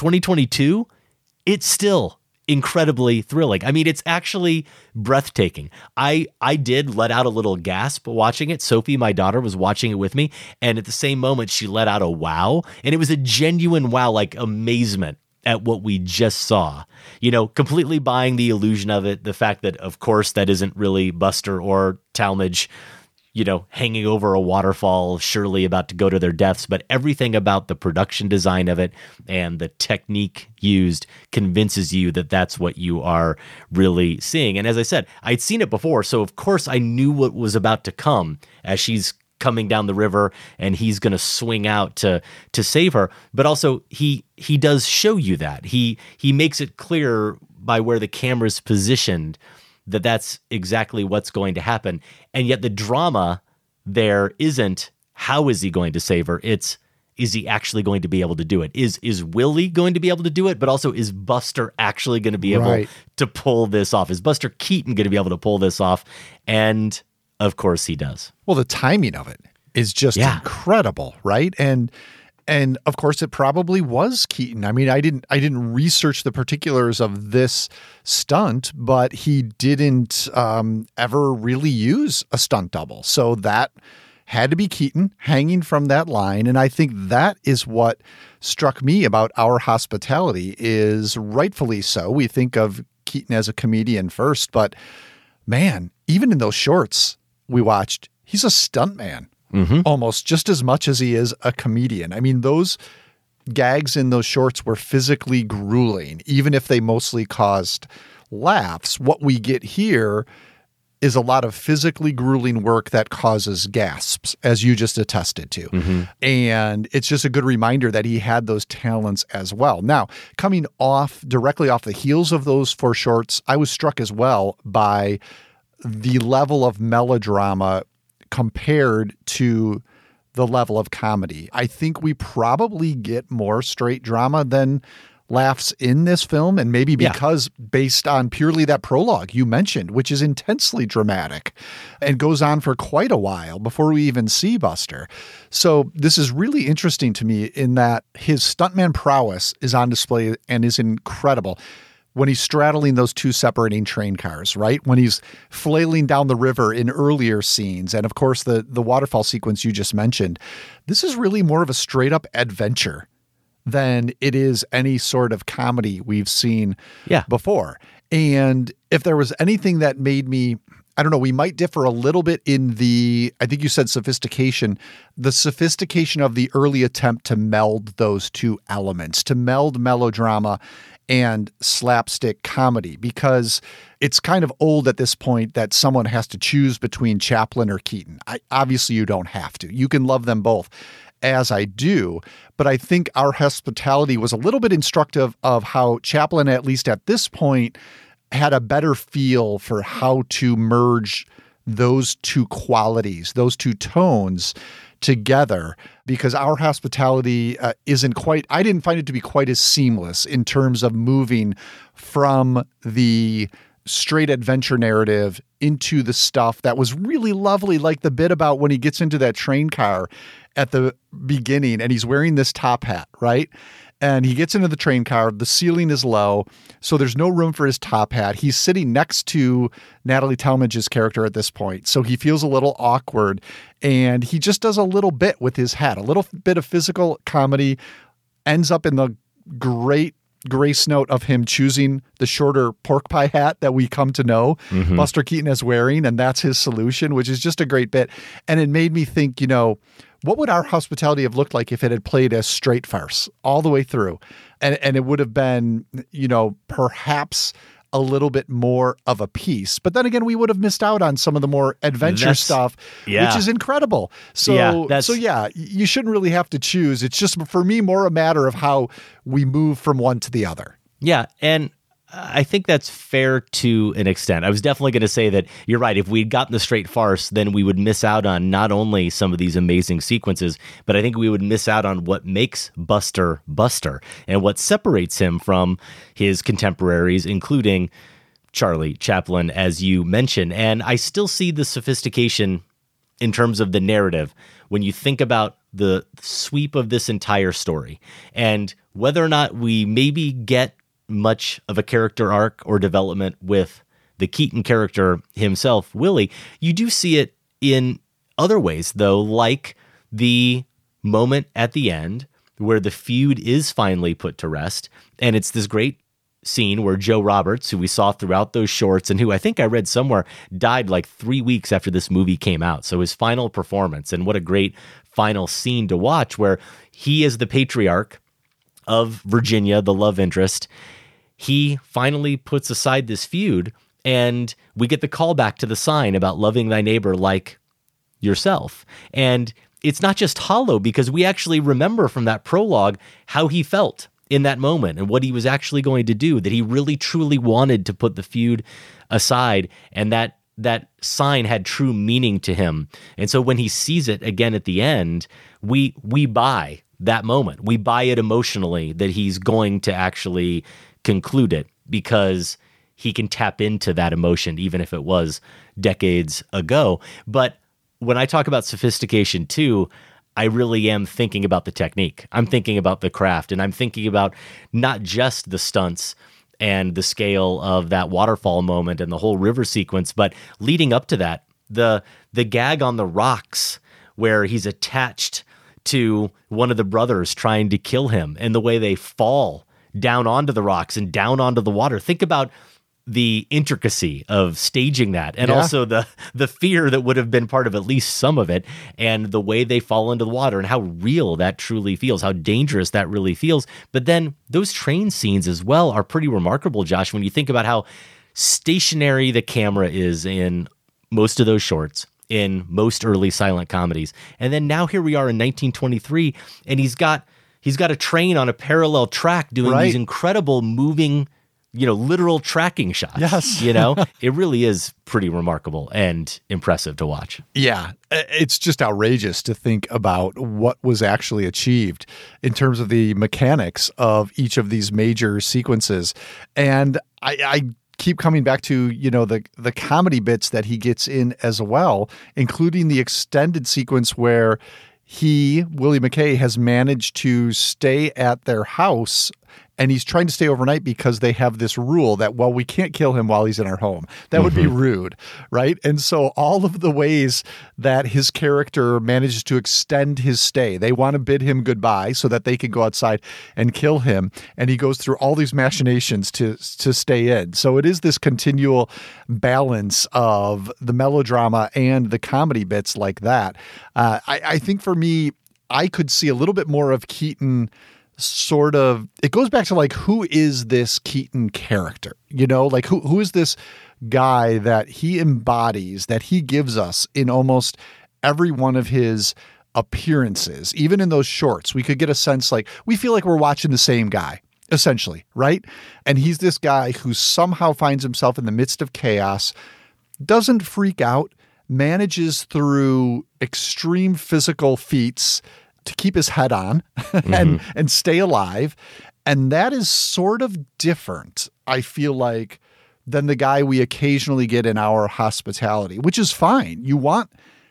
2022, it's still incredibly thrilling. I mean, it's actually breathtaking. I did let out a little gasp watching it. Sophie, my daughter, was watching it with me, and at the same moment, she let out a wow, and it was a genuine wow, like amazement at what we just saw. You know, completely buying the illusion of it, the fact that, of course, that isn't really Buster or Talmadge, you know, hanging over a waterfall, surely about to go to their deaths, but everything about the production design of it and the technique used convinces you that that's what you are really seeing. And as I said, I'd seen it before, so of course I knew what was about to come as she's coming down the river and he's going to swing out to save her. But also he does show you that. He makes it clear by where the camera's positioned that that's exactly what's going to happen. And yet the drama there isn't how is he going to save her? It's is he actually going to be able to do it? Is Willie going to be able to do it? But also, is Buster actually going to be able to pull this off? Is Buster Keaton going to be able to pull this off? And of course he does. Well, the timing of it is just incredible, right? And of course it probably was Keaton. I mean, I didn't research the particulars of this stunt, but he didn't ever really use a stunt double. So that had to be Keaton hanging from that line. And I think that is what struck me about Our Hospitality, is rightfully so. We think of Keaton as a comedian first, but man, even in those shorts we watched, he's a stuntman almost just as much as he is a comedian. I mean, those gags in those shorts were physically grueling, even if they mostly caused laughs. What we get here is a lot of physically grueling work that causes gasps, as you just attested to. And it's just a good reminder that he had those talents as well. Now, coming directly off the heels of those 4 shorts, I was struck as well by the level of melodrama compared to the level of comedy. I think we probably get more straight drama than laughs in this film, and maybe because based on purely that prologue you mentioned, which is intensely dramatic and goes on for quite a while before we even see Buster. So this is really interesting to me in that his stuntman prowess is on display and is incredible when he's straddling those 2 separating train cars, right? When he's flailing down the river in earlier scenes. And of course, the waterfall sequence you just mentioned. This is really more of a straight up adventure than it is any sort of comedy we've seen before. And if there was anything that made me, I don't know, we might differ a little bit in I think you said sophistication, the sophistication of the early attempt to meld those 2 elements, to meld melodrama and slapstick comedy, because it's kind of old at this point that someone has to choose between Chaplin or Keaton. Obviously, you don't have to. You can love them both, as I do, but I think Our Hospitality was a little bit instructive of how Chaplin, at least at this point, had a better feel for how to merge those 2 qualities, those 2 tones together, because Our Hospitality isn't quite, I didn't find it to be quite as seamless in terms of moving from the straight adventure narrative into the stuff that was really lovely, like the bit about when he gets into that train car at the beginning and he's wearing this top hat, right? And he gets into the train car, the ceiling is low, so there's no room for his top hat. He's sitting next to Natalie Talmadge's character at this point, so he feels a little awkward, and he just does a little bit with his hat, a little bit of physical comedy, ends up in the great grace note of him choosing the shorter pork pie hat that we come to know Buster Keaton is wearing, and that's his solution, which is just a great bit. And it made me think, what would Our Hospitality have looked like if it had played as straight farce all the way through? And it would have been, perhaps a little bit more of a piece. But then again, we would have missed out on some of the more adventure stuff, which is incredible. So you shouldn't really have to choose. It's just, for me, more a matter of how we move from one to the other. Yeah, and I think that's fair to an extent. I was definitely going to say that you're right. If we'd gotten the straight farce, then we would miss out on not only some of these amazing sequences, but I think we would miss out on what makes Buster Buster and what separates him from his contemporaries, including Charlie Chaplin, as you mentioned. And I still see the sophistication in terms of the narrative when you think about the sweep of this entire story and whether or not we maybe get much of a character arc or development with the Keaton character himself, Willie. You do see it in other ways, though, like the moment at the end where the feud is finally put to rest. And it's this great scene where Joe Roberts, who we saw throughout those shorts and who I think I read somewhere died like 3 weeks after this movie came out. So his final performance, and what a great final scene to watch, where he is the patriarch of Virginia, the love interest. He finally puts aside this feud, and we get the callback to the sign about loving thy neighbor like yourself. And it's not just hollow, because we actually remember from that prologue how he felt in that moment and what he was actually going to do, that he really truly wanted to put the feud aside, and that sign had true meaning to him. And so when he sees it again at the end, we buy that moment. We buy it emotionally that he's going to actually conclude it because he can tap into that emotion, even if it was decades ago. But when I talk about sophistication too, I really am thinking about the technique. I'm thinking about the craft, and I'm thinking about not just the stunts and the scale of that waterfall moment and the whole river sequence, but leading up to that, the gag on the rocks where he's attached to one of the brothers trying to kill him, and the way they fall down onto the rocks and down onto the water. Think about the intricacy of staging that, and also the fear that would have been part of at least some of it, and the way they fall into the water and how real that truly feels, how dangerous that really feels. But then those train scenes as well are pretty remarkable, Josh, when you think about how stationary the camera is in most of those shorts, in most early silent comedies. And then now here we are in 1923, and he's got a train on a parallel track doing these incredible moving, literal tracking shots. Yes. It really is pretty remarkable and impressive to watch. Yeah. It's just outrageous to think about what was actually achieved in terms of the mechanics of each of these major sequences. And I keep coming back to, the comedy bits that he gets in as well, including the extended sequence where Willie McKay, has managed to stay at their house, and he's trying to stay overnight because they have this rule that, well, we can't kill him while he's in our home. That would be rude, right? And so all of the ways that his character manages to extend his stay, they want to bid him goodbye so that they can go outside and kill him. And he goes through all these machinations to stay in. So it is this continual balance of the melodrama and the comedy bits like that. I think for me, I could see a little bit more of Keaton sort of, it goes back to like, who is this Keaton character? Like who is this guy that he embodies, that he gives us in almost every one of his appearances? Even in those shorts, we could get a sense like we feel like we're watching the same guy, essentially, right? And he's this guy who somehow finds himself in the midst of chaos, doesn't freak out, manages through extreme physical feats to keep his head on and stay alive. And that is sort of different, I feel like, than the guy we occasionally get in our hospitality, which is fine. You want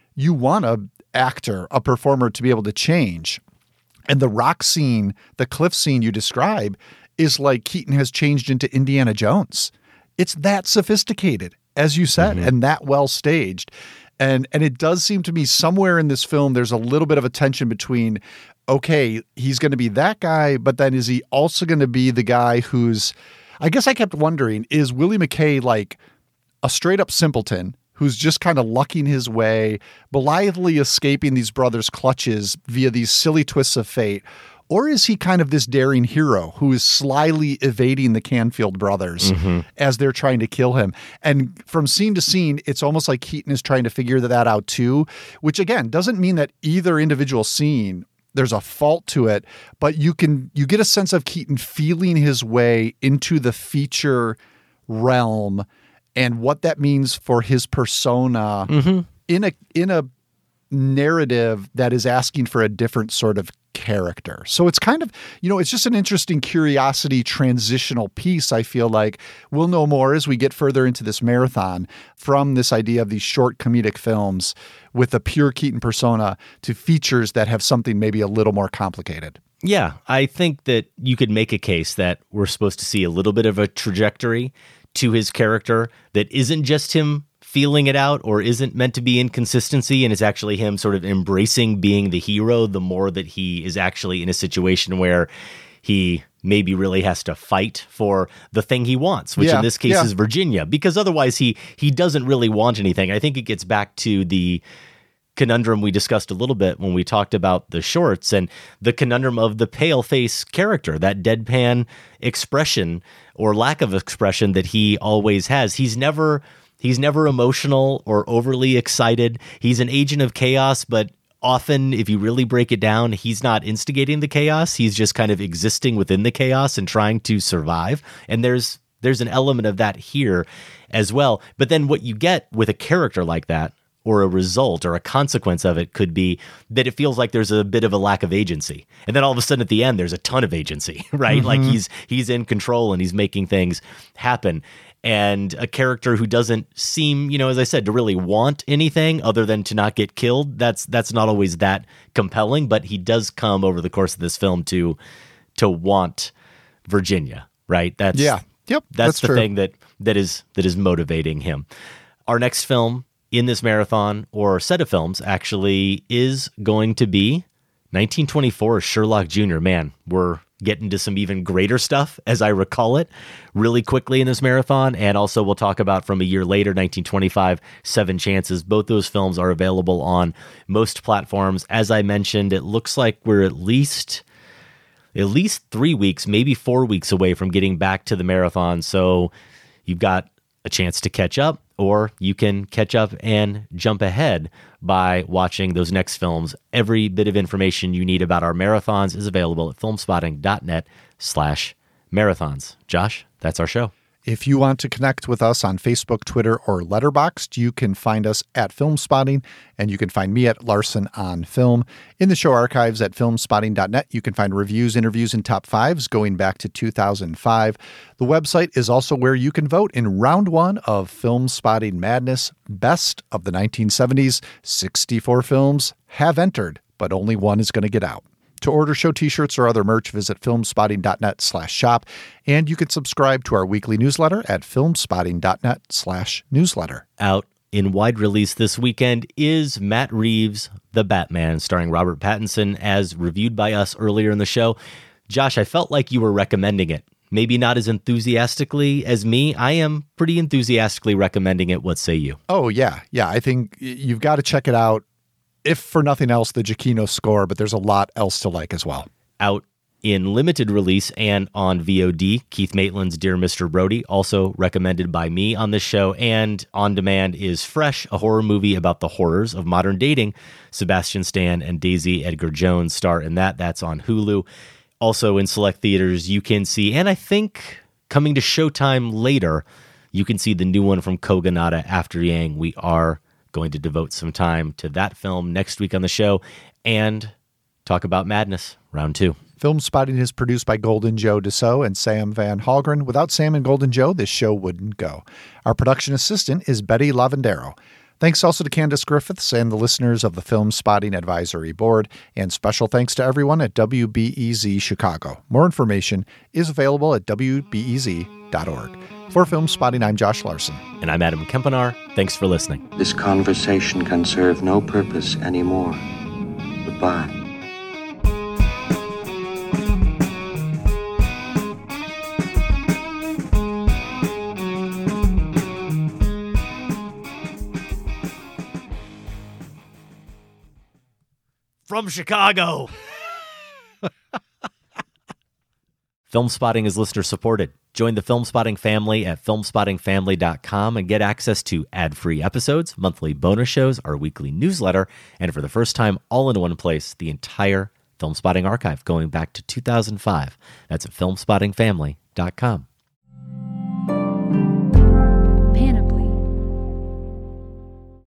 a actor, a performer to be able to change. And the rock scene, the cliff scene you describe is like Keaton has changed into Indiana Jones. It's that sophisticated, as you said, and that well staged. And it does seem to me somewhere in this film, there's a little bit of a tension between, okay, he's going to be that guy, but then is he also going to be the guy who's, I guess I kept wondering, is Willie McKay like a straight up simpleton who's just kind of lucking his way, blithely escaping these brothers' clutches via these silly twists of fate? Or is he kind of this daring hero who is slyly evading the Canfield brothers as they're trying to kill him? And from scene to scene, it's almost like Keaton is trying to figure that out too, which again, doesn't mean that either individual scene, there's a fault to it, but you get a sense of Keaton feeling his way into the feature realm and what that means for his persona in a narrative that is asking for a different sort of character. So it's kind of, it's just an interesting curiosity transitional piece. I feel like we'll know more as we get further into this marathon, from this idea of these short comedic films with a pure Keaton persona to features that have something maybe a little more complicated. Yeah, I think that you could make a case that we're supposed to see a little bit of a trajectory to his character that isn't just him feeling it out or isn't meant to be inconsistency, and is actually him sort of embracing being the hero the more that he is actually in a situation where he maybe really has to fight for the thing he wants, which in this case is Virginia, because otherwise he doesn't really want anything. I think it gets back to the conundrum we discussed a little bit when we talked about the shorts, and the conundrum of the pale face character, that deadpan expression or lack of expression that he always has. He's never emotional or overly excited. He's an agent of chaos, but often, if you really break it down, he's not instigating the chaos. He's just kind of existing within the chaos and trying to survive. And there's an element of that here as well. But then what you get with a character like that, or a result or a consequence of it could be that it feels like there's a bit of a lack of agency. And then all of a sudden at the end, there's a ton of agency, right? Like he's in control and he's making things happen. And a character who doesn't seem, as I said, to really want anything other than to not get killed, that's not always that compelling, but he does come over the course of this film to want Virginia, right? That's the true. thing that is motivating him. Our next film in this marathon, or set of films, actually, is going to be 1924 Sherlock Jr. Man, we're getting to some even greater stuff, as I recall it, really quickly in this marathon. And also we'll talk about from a year later, 1925, Seven Chances. Both those films are available on most platforms. As I mentioned, it looks like we're at least 3 weeks, maybe 4 weeks away from getting back to the marathon. So you've got a chance to catch up, or you can catch up and jump ahead by watching those next films. Every bit of information you need about our marathons is available at filmspotting.net/marathons. Josh, that's our show. If you want to connect with us on Facebook, Twitter, or Letterboxd, you can find us at Filmspotting, and you can find me at Larson on Film. In the show archives at filmspotting.net, you can find reviews, interviews, and top fives going back to 2005. The website is also where you can vote in round one of Filmspotting Madness. Best of the 1970s. 64 films have entered, but only one is going to get out. To order show t-shirts or other merch, visit filmspotting.net/shop, and you can subscribe to our weekly newsletter at filmspotting.net/newsletter. Out in wide release this weekend is Matt Reeves' The Batman, starring Robert Pattinson, as reviewed by us earlier in the show. Josh, I felt like you were recommending it. Maybe not as enthusiastically as me. I am pretty enthusiastically recommending it. What say you? Oh, yeah. Yeah, I think you've got to check it out. If for nothing else, the Giacchino score, but there's a lot else to like as well. Out in limited release and on VOD, Keith Maitland's Dear Mr. Brody, also recommended by me on this show. And on demand is Fresh, a horror movie about the horrors of modern dating. Sebastian Stan and Daisy Edgar Jones star in that. That's on Hulu. Also in select theaters, you can see, and I think coming to Showtime later, you can see the new one from Kogonada, After Yang. We are going to devote some time to that film next week on the show and talk about Madness, round 2. Filmspotting is produced by Golden Joe Dassault and Sam Van Halgren. Without Sam and Golden Joe, this show wouldn't go. Our production assistant is Betty Lavendero. Thanks also to Candace Griffiths and the listeners of the Filmspotting Advisory Board, and special thanks to everyone at WBEZ Chicago. More information is available at WBEZ.org. For Filmspotting, I'm Josh Larson. And I'm Adam Kempenaar. Thanks for listening. This conversation can serve no purpose anymore. Goodbye. From Chicago. Filmspotting is listener supported. Join the Filmspotting family at filmspottingfamily.com and get access to ad-free episodes, monthly bonus shows, our weekly newsletter, and for the first time, all in one place, the entire Filmspotting archive going back to 2005. That's at filmspottingfamily.com.